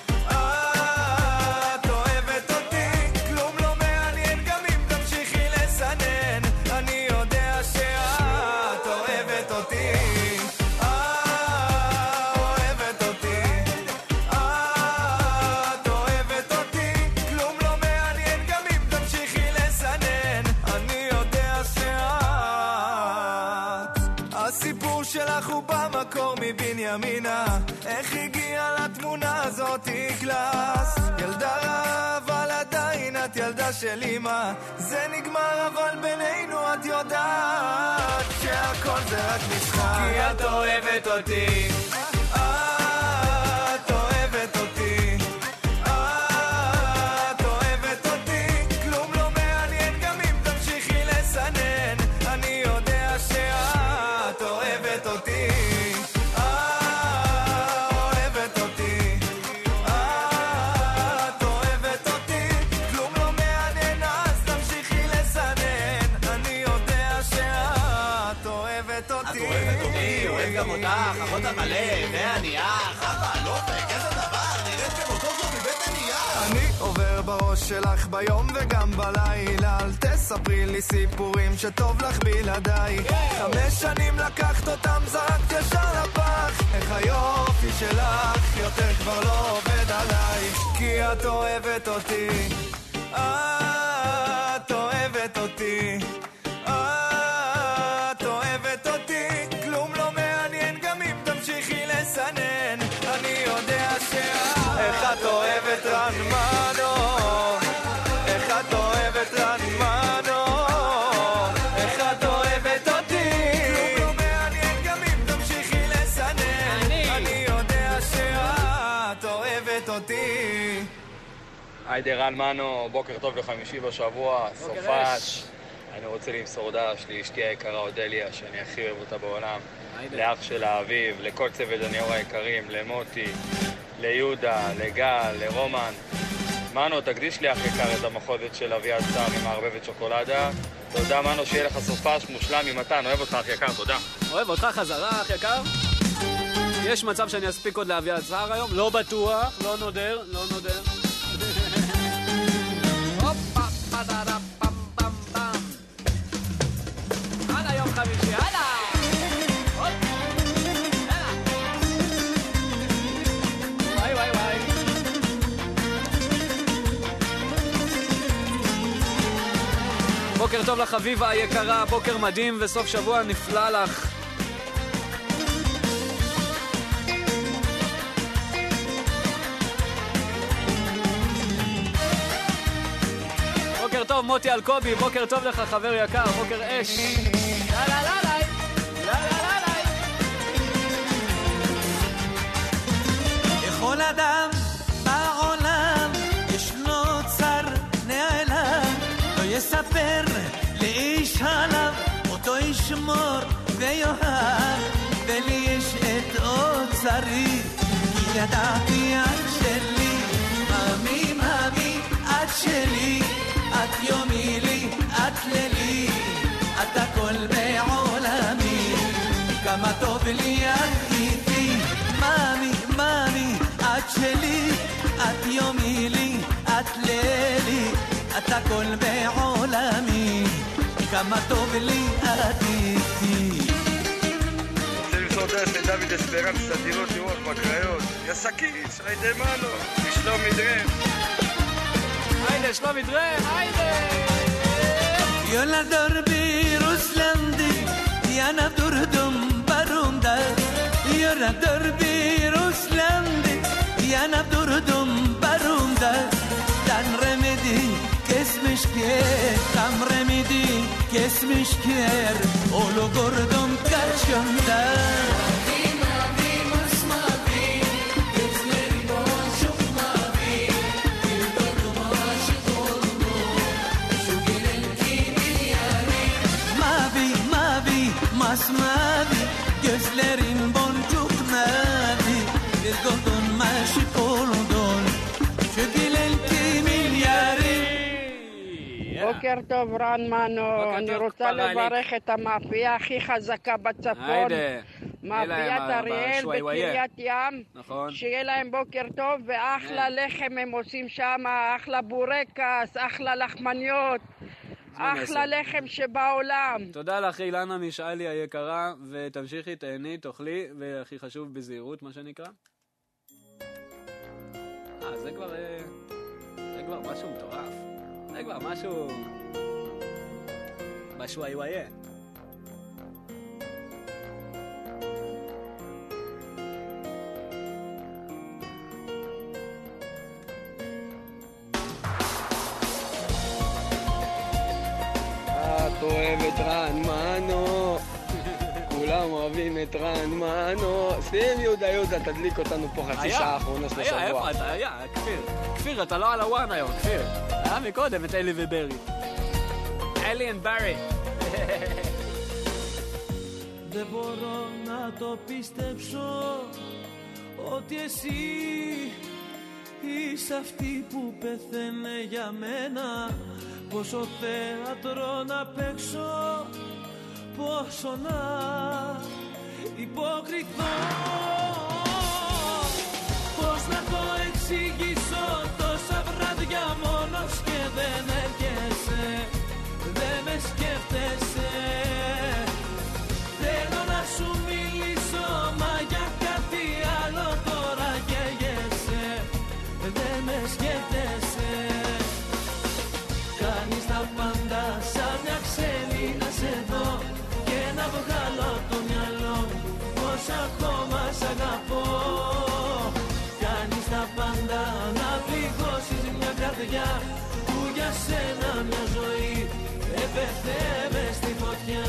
את אוהבת אותי כלום לא מעניין גם אם תמשיכי לסנן אני יודע שאת אוהבת אותי אוהבת אותי את אוהבת אותי כלום לא מעניין גם אם תמשיכי לסנן אני יודע הסיפור שלך הוא במקור מבנימינה איך הגיעה לתמונה הזאת קלאס ילדה רע אבל עדיין את ילדה של אמא זה נגמר אבל בינינו את יודעת שהכל זה רק משחק כי את אוהבת אותי את אוהבת אותי את אוהבת אותי כלום לא מעניין גם אם תמשיכי לסנן אני יודע שאת אוהבת אותי אוהבת אותי את אוהבת אותי כלום לא מעניין אז תמשיכי לסנן אני יודע שאת אוהבת אותי אוהב גם אותך, אחות המלא, וענייה חווה, לא פק, איזה דבר, נראית כמותו זאת מבית ענייה אני עובר בראש שלך ביום וגם בלילה אל תספרי לי סיפורים שטוב לך בלעדיי 5 שנים לקחת אותם זרקת ישר לפח איך היופי שלך יותר כבר לא עובד עליי כי את אוהבת אותי את אוהבת אותי את אוהבת אותי כלום לא מעניין גם אם תמשיכי לסנן אני יודע איך את אוהבת רנמנו איך את אוהבת רנמנו איך את אוהבת אותי כלום לא מעניין גם אם תמשיכי לסנן אני יודע שאת אוהבת אותי היידה רן מנו, בוקר טוב לחמישי בשבוע, סופש אני רוצה למסור דש לאשתי היקרה אודליה שאני הכי אוהב אותה בעולם לאח של האביב, לכל צוות הניאור היקרים, למוטי ליהודה, לגל, לרומן מנו, תקדיש לי אח יקר את המחוזת של אביעד צער עם מערבבת שוקולדה תודה מנו, שיהיה לך סופש מושלם עם מתן, אוהב אותך אח יקר, תודה אוהב אותך חזרה אח יקר יש מצב שאני אספיק עוד לאביעד צער היום? לא בטוח, לא נודר, לא נודר הופה, פדרה פם פם פם הלאה יום חמישי, הלאה וואי וואי וואי בוקר טוב לחביבה היקרה, בוקר מדהים וסוף שבוע נפלא לך בוקר טוב מוטי אלקובי, בוקר טוב לך חבר יקר, בוקר אש לה לה לה לה לה לה לה לכל אדם בעולם ישנו צר נעלם לא יספר לאיש עליו אותו ישמור ויאהב ולי יש את אוצרי כי ידעתי את שלי ממי ממי את שלי את יומי לי את לילי טוב לי איתי מאמי, מאמי, את שלי, את יומי לי, את לילי, את הכל בעולמי, כמה טוב לי את איתי. רוצה למסור דרך לדוד אספרנס, סדירות לראות בקריות. יסקיס, היידה מנו, שלומי דרם. היידה, שלומי דרם, היידה! יולה דורבי רוסלנדי, יאנה דורדום ברונדה. יולה דורבי רוסלנדי, יאנה דורדום ברונדה. דן רמדי, כס משקר, דם רמדי, כס משקר, אולו גורדום קרשונדה. Mavi, gözlerin boncuk mavi, bir goldun maşi koldun, şu gülen kimilyari. בוקר טוב רן מנו, אני רוצה לברך את המאפייה הכי חזקה בצפון, מאפיית אריאל בקריית ים, שיהיה להם בוקר טוב ואחלה לחם הם עושים שם, אחלה בורקס, אחלה לחמניות. אחלה לחם שבעולם. תודה לך אילנה משאלי היקרה, ותמשיכי, תהני, תאכלי, והכי חשוב בזהירות, מה שנקרא. זה כבר משהו מטורף. זה כבר משהו בשוואי-וואי. את אוהבת רן מנו, כולם אוהבים את רן מנו. שים יהודה, תדליק אותנו פה חצי שעה האחרונה של השבוע. איפה אתה? כפיר, אתה לא על הוואן היום, כפיר. היה מקודם את אלי וברי. אלי וברי. Δεν μπορώ να το πιστέψω ότι εσύ είσαι αυτή που πεθαίνε για μένα. Πόσο θέατρο να παίξω, πόσο να υποκριθώ. Πώς να το εξηγήσω, τόσα βράδια μόνος και δεν έρχεσαι, δεν με σκέφτεσαι. Θέλω να σου μιλήσω, μα για κάτι άλλο τώρα καίγεσαι, δεν με σκέφτεσαι. Κάνεις τα πάντα σαν μια ξένη να σε δω και να βγάλω το μυαλό πως ακόμα σ' αγαπώ. Κάνεις τα πάντα να πληγώσεις μια καρδιά που για σένα μια ζωή έπεθε μες στη φωτιά.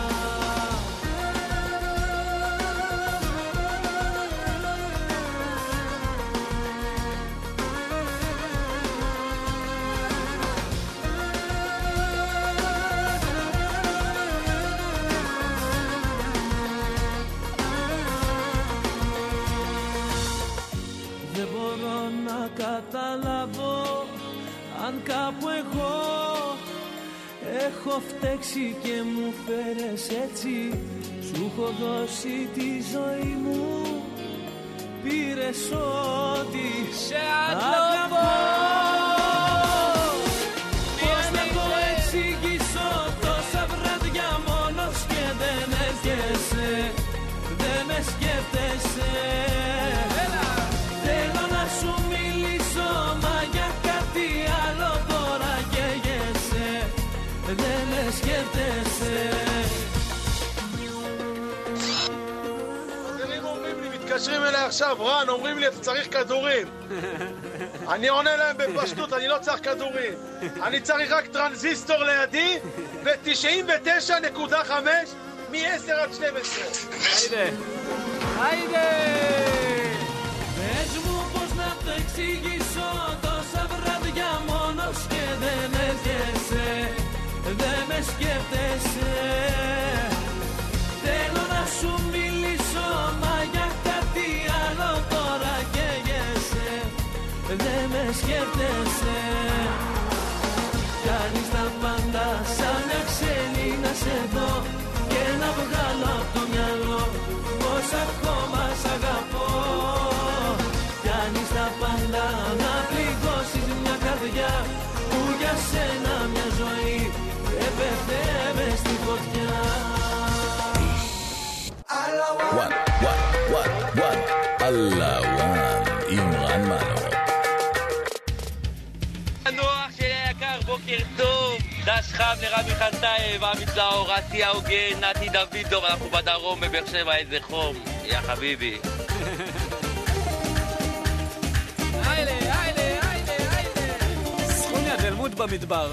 Καταλάβω αν κάπου εγώ έχω φταίξει και μου φέρες έτσι. Σου έχω δώσει τη ζωή μου, πήρες ό,τι σε αγαπώ. Πώς να το εξηγήσω, τόσα βράδια μόνος και δεν έρχεσαι, δεν με σκέφτεσαι. Θέλω να σου μιλήσω, μα για κάτι άλλο τώρα καίγεσαι, δεν με σκέφτεσαι. מתקשרים אליי עכשיו, רן, אומרים לי אתה צריך כדורים. אני עונה להם בפשטות, אני לא צריך כדורים. אני צריך רק טרנזיסטור לידי ו-99.5 מ-10 עד 12. היידה! Πες μου πώς να το εξηγήσω, τόσα βράδια μόνος και δεν έρχεσαι, δεν με σκέφτεσαι. Θέλω να σου μιλήσω, μα για κάτι άλλο τώρα καίγεσαι, δεν με σκέφτεσαι. Κάνεις τα πάντα σαν μια ξένη να σε δω και να βγάλω από το μυαλό לכולם, לרמי חנטייב, עמית זאור, רסי האוגן, נתי דוידוב, אנחנו בדרום בבאר שבע, איזה חום, יא חביבי. היילה, היילה, היילה, היילה. סכוניה דלמוד במדבר.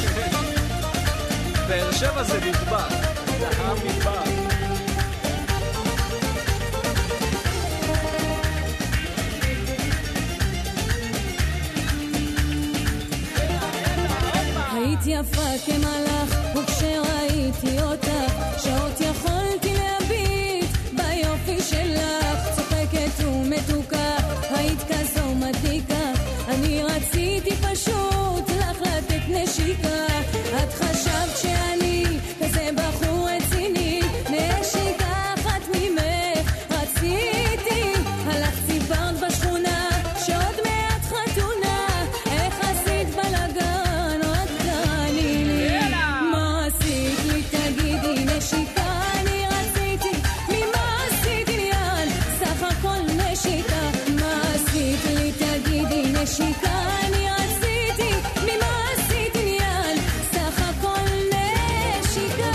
באר שבע זה מדבר. זה המדבר. היית יפה כמלאך, וכשראיתי אותך, שעות יכולתי להביט ביופי שלך. צוחקת ומתוקה, היית כזו מדליקה, אני רציתי פשוט לך לתת נשיקה. את חשבת שאני כזה בחור רציני, נשיקה אחת ממך רציתי. הלך ציפרת בשכונה, שעוד מעט חתונה, איך עשית בלגן, רק תעני לי. מה עשית לי תגידי, נשיקה אני רציתי, ממה עשית עניין, סך הכל נשיקה. מה עשית לי תגידי, נשיקה אני רציתי, ממה עשית עניין, סך הכל נשיקה.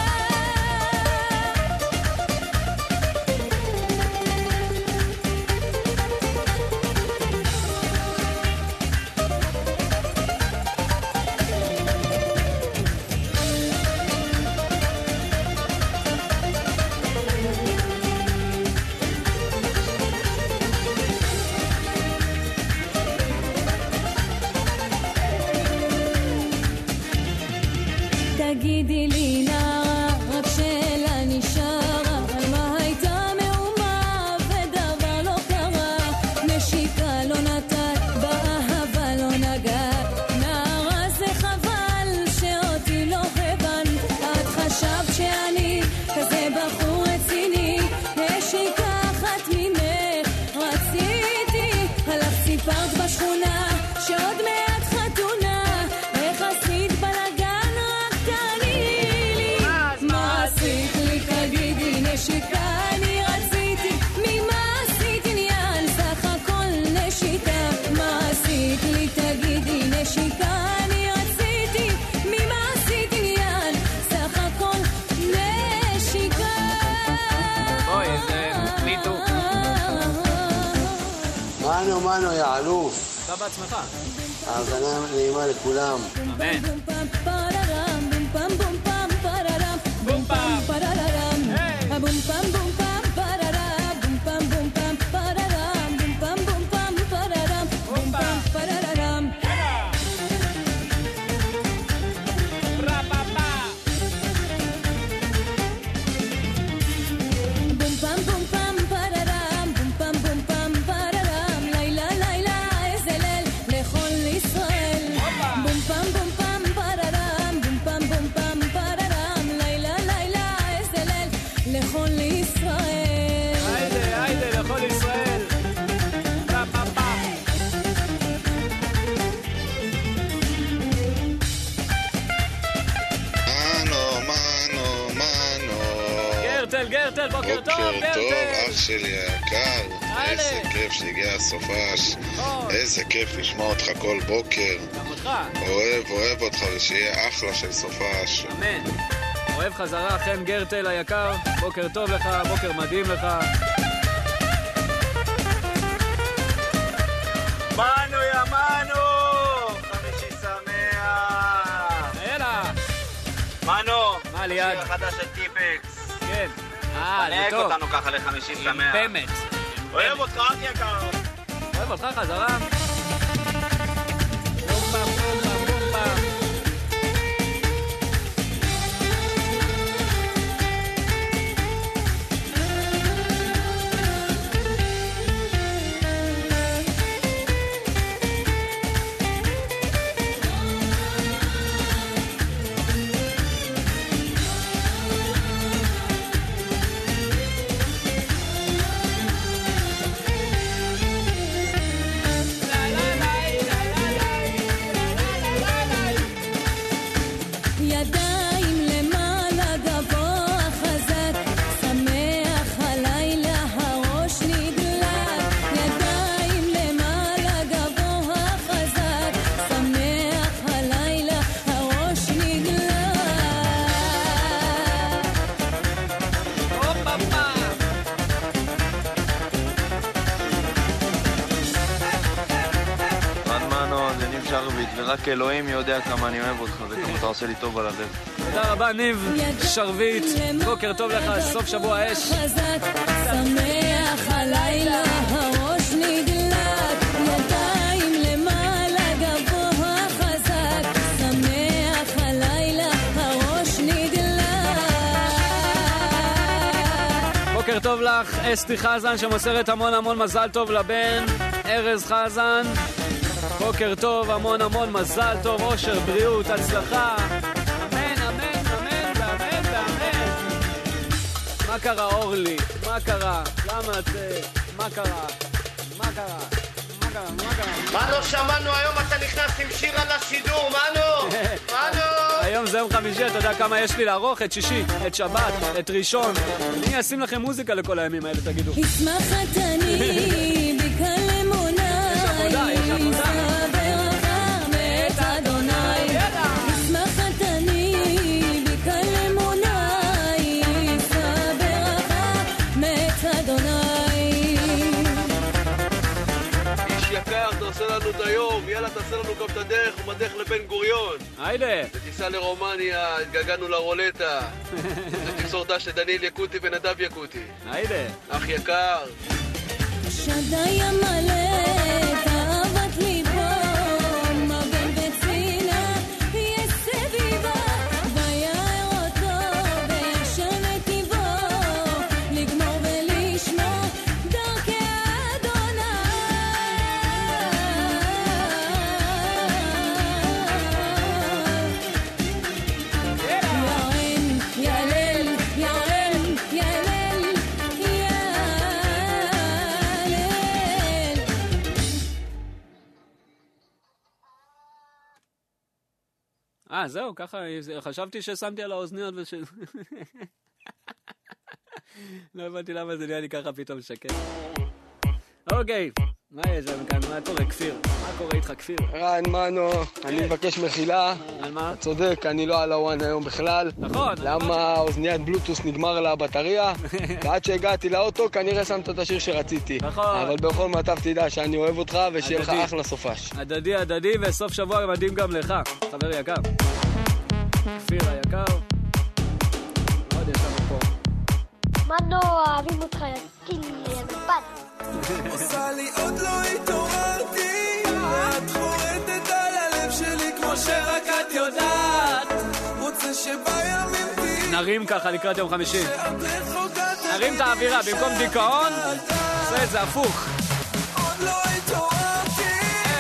תגידי לי נערה, רק שאלה נשארה, על מה הייתה מהומה ודבר לא קרה. נשיקה לא נתת, באהבה לא נגעת, נערה זה חבל שאותי לא הבנת. את חשבת שאני כזה בחור רציני, נשיקה אחת ממך רציתי. הלך סיפרת בשכונה, שעוד מעט חתונה, איך עשית בלגן, רק תעני לי. מה עשית לי תגידי, נשיקה אני רציתי, ממה עשית עניין, סך הכל נשיקה. מה עשית לי תגידי, נשיקה אני רציתי, ממה עשית עניין, סך הכל נשיקה. אוי, איזה מיטו. מנו, יא אלוף. אתה בעצמך. האזנה נעימה לכולם. אמן. גרטל, בוקר טוב, גרטל. אח שלי היקר, איזה כיף שהגיע הסופש, איזה כיף לשמוע אותך כל בוקר. גם אותך. אוהב אותך, ושיהיה אחלה של סופש. אמן. אוהב חזרה, חן גרטל היקר, בוקר טוב לך, בוקר מדהים לך. מנו יא מנו, חמישי שמח. יאללה. מנו, מה ליד? שיר חדש של טיפקס. כן. זה תנהג טוב. אותנו ככה לחמישי שמח. באמת. אוהב אותך, אח יקר. אוהב אותך חזרה. ורק אלוהים יודע כמה אני אוהב אותך וכמה אתה עושה לי טוב על הלב. תודה רבה ניב שרביט, בוקר טוב לך, סוף שבוע אש. שמח הלילה, הראש נדלק, ידיים למעלה גבוה חזק, שמח הלילה, הראש נדלק. בוקר טוב לך אסתי חזן שמוסרת המון מזל טוב לבן ארז חזן. בוקר טוב, המון מזל טוב, אושר, בריאות, הצלחה. אמן, אמן, אמן, ואמן, ואמן. מה קרה אורלי? מה קרה? למה את... מה קרה? מה קרה? מה קרה? מה קרה? מנו, שמענו היום אתה נכנס עם שיר על השידור, מנו! מנו! היום זה יום חמישי, אתה יודע כמה יש לי לערוך? את שישי, את שבת, את ראשון. אני אשים לכם מוזיקה לכל הימים האלה, תגידו. ישמחת אני בקלמונה. יש עבודה, יש עבודה. תעשה לנו את היום, יאללה תעשה לנו גם את הדרך, הוא מדרך לבן גוריון. היידה. ותיסע לרומניה, התגעגענו לרולטה. ותמסור דש לדניאל יקוטי ונדב יקוטי. היידה. אח יקר. שדי המלא, תאהבת ליבו, מבן וצינה, יש סביבה, ויער אותו באשר נתיבו, לגמור ולשמור דרכי אדוני. זהו, ככה, חשבתי ששמתי על האוזניות לא הבנתי למה זה נהיה לי ככה פתאום שקט. אוקיי, מה יש לנו כאן? מה קורה, כפיר? מה קורה איתך, כפיר? רן, מנו, אני מבקש מחילה. על מה? אתה צודק, אני לא על הוואן היום בכלל. נכון. למה אוזניית בלוטוס נגמר לה הבטריה, ועד שהגעתי לאוטו כנראה שמת את השיר שרציתי. נכון. אבל בכל מצב תדע שאני אוהב אותך ושיהיה לך אחלה סופש. הדדי, וסוף שבוע מדהים גם לך, חבר יקר. כפיר היקר. עוד יש לנו פה. מנו, אוהבים אותך, יתקיל לי הנפת. עושה לי עוד לא התעוררתי, ואת חורטת על הלב שלי כמו שרק את יודעת. רוצה שבימים תהי נרים ככה לקראת יום חמישי. נרים את האווירה, במקום דיכאון עושה את זה הפוך. עוד לא התעוררתי,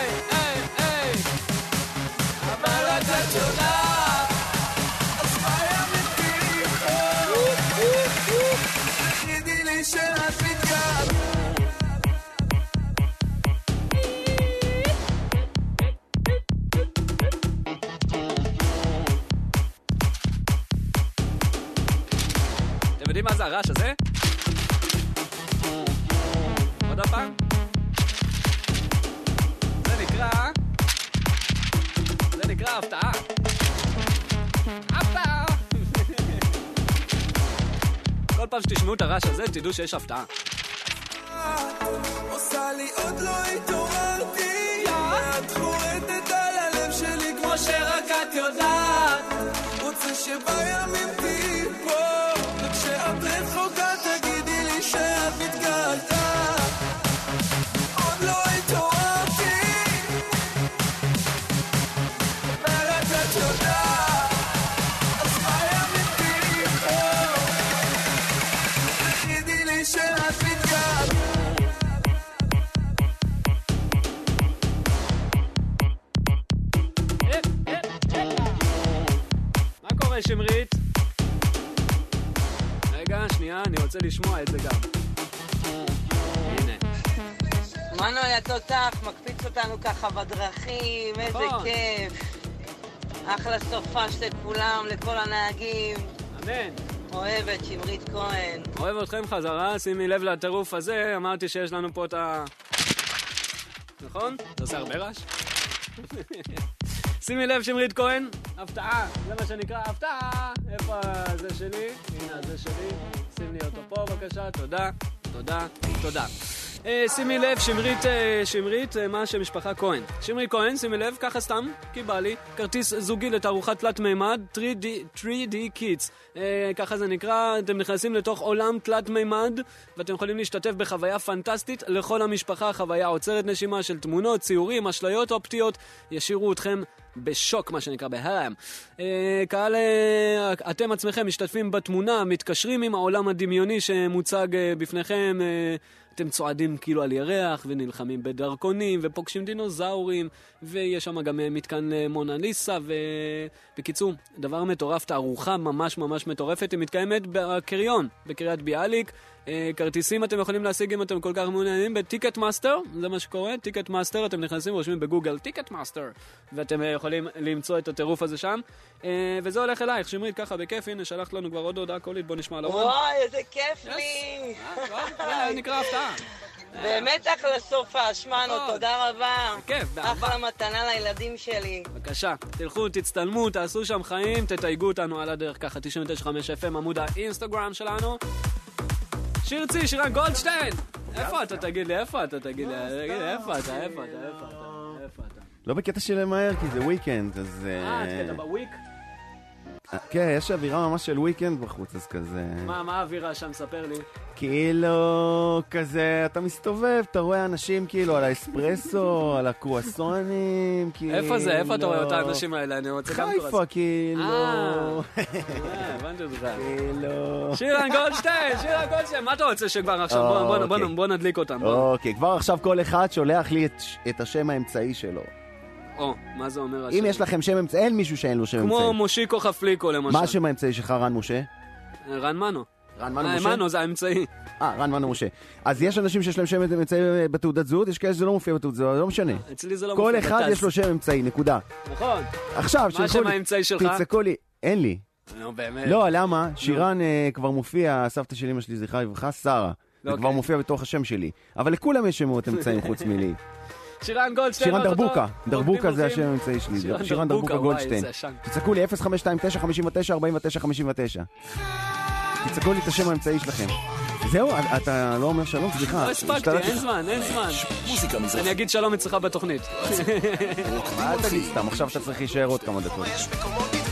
אבל את יודעת. אז בימים תהי תגידי לי שאת מתגעת. אתם יודעים מה זה הרעש הזה? עוד הפעם? זה נקרא הפתעה. הפתעה! כל פעם שתשמעו את הרעש הזה, תדעו שיש הפתעה. עושה לי עוד לא התעוררתי, ואת חורטת על הלב שלי כמו שרק את יודעת. רוצה שבימים תהי פה, וכשאת רחוקה תגידי לי שאת מתגעגעת. עוד לא התעוררתי, ורק את יודעת. אז בימים תהי פה, תגידי לי שאת מתגעגעת. מה קורה שמרית? רגע, שנייה, אני רוצה לשמוע את זה גם. הנה. מנו היה תותח, מקפיץ אותנו ככה בדרכים, איזה כיף. אחלה סופש לכולם, לכל הנהגים. אמן. אוהבת, שמרית כהן. אוהב אתכם חזרה, שימי לב לטירוף הזה, אמרתי שיש לנו פה את ה... נכון? זה עושה הרבה רעש? שימי לב, שמרית כהן, הפתעה, זה מה שנקרא הפתעה. איפה זה שלי? הנה זה שלי, שים לי אותו פה בבקשה, תודה, תודה, תודה. שימי לב, שמרית, מה שמשפחה כהן. שמרית כהן, שימי לב, ככה סתם, כי בא לי, כרטיס זוגי לתערוכת תלת מימד, 3D Kids. ככה זה נקרא, אתם נכנסים לתוך עולם תלת מימד, ואתם יכולים להשתתף בחוויה פנטסטית לכל המשפחה, חוויה עוצרת נשימה של תמונות, ציורים, אשליות אופטיות, ישירו אתכם בשוק, מה שנקרא, בהלם. קהל, אתם עצמכם משתתפים בתמונה, מתקשרים עם העולם הדמיוני שמוצג בפניכם, אתם צועדים כאילו על ירח ונלחמים בדרכונים ופוגשים דינוזאורים, ויש שם גם מתקן מונליסה, ובקיצור, דבר מטורף, תערוכה ממש ממש מטורפת, היא מתקיימת בקריון, בקריית ביאליק. כרטיסים אתם יכולים להשיג אם אתם כל כך מעוניינים בטיקט מאסטר, זה מה שקורה, טיקט מאסטר, אתם נכנסים ורושמים בגוגל טיקט מאסטר, ואתם יכולים למצוא את הטירוף הזה שם, וזה הולך אלייך, שמרית, ככה בכיף, הנה שלחת לנו כבר עוד הודעה קולית, בוא נשמע לאורן. וואי, איזה כיף לי. זה נקרא הפתעה. באמת אחלה סוף האשמנו, תודה רבה. כיף, באהבה. אחלה מתנה לילדים שלי. בבקשה, תלכו, תצטלמו, תעשו שם חיים, תתייגו אותנו על הדרך ככה, 99.5 FM, עמוד האינסטגרם שלנו. שירצי, שירן גולדשטיין! איפה אתה? תגיד לי, איפה אתה? איפה אתה? לא בקטע של מהר, כי זה וויקנד, אז... קטע בוויק? כן, יש אווירה ממש של וויקנד בחוץ, אז כזה... מה האווירה שם? ספר לי. כאילו, כזה, אתה מסתובב, אתה רואה אנשים כאילו על האספרסו, על הקרואסונים, כאילו... איפה זה? איפה אתה רואה אותה האנשים האלה? אני רוצה גם קרואסון. חיפה, כאילו... הבנתי אותך. כאילו... שירן גולדשטיין, מה אתה רוצה שכבר עכשיו? בוא נדליק אותם. אוקיי, כבר עכשיו כל אחד שולח לי את השם האמצעי שלו. מה זה אומר השם? אם יש לכם שם אמצעי, אין מישהו שאין לו שם אמצעי. כמו מושיקו חפליקו למשל. מה השם האמצעי שלך, רן משה? רן מנו. רן מנו משה? מנו זה האמצעי. רן מנו משה. אז יש אנשים שיש להם שם אמצעי בתעודת זהות, יש כאלה שזה לא מופיע בתעודת זהות, לא משנה. אצלי זה לא מופיע. כל אחד יש לו שם אמצעי, נקודה. נכון. עכשיו, מה השם האמצעי שלך? תצעקו לי, אין לי. באמת. לא, למה? שירן כבר מופיע, הסבתא של אמא שלי זכרה לברכה, שרה. זה כבר מופיע בתוך השם שלי. אבל לכולם יש שמות אמצעים חוץ מלי. שירן גולדשטיין. שירן דרבוקה. דרבוקה זה השם האמצעי שלי. שירן דרבוקה גולדשטיין. תצעקו לי 052-959-49-59. תצעקו לי את השם האמצעי שלכם. זהו, אתה לא אומר שלום? סליחה. לא הספקתי, אין זמן. אני אגיד שלום אצלך בתוכנית. אל תגיד סתם, עכשיו אתה צריך להישאר עוד כמה דקות.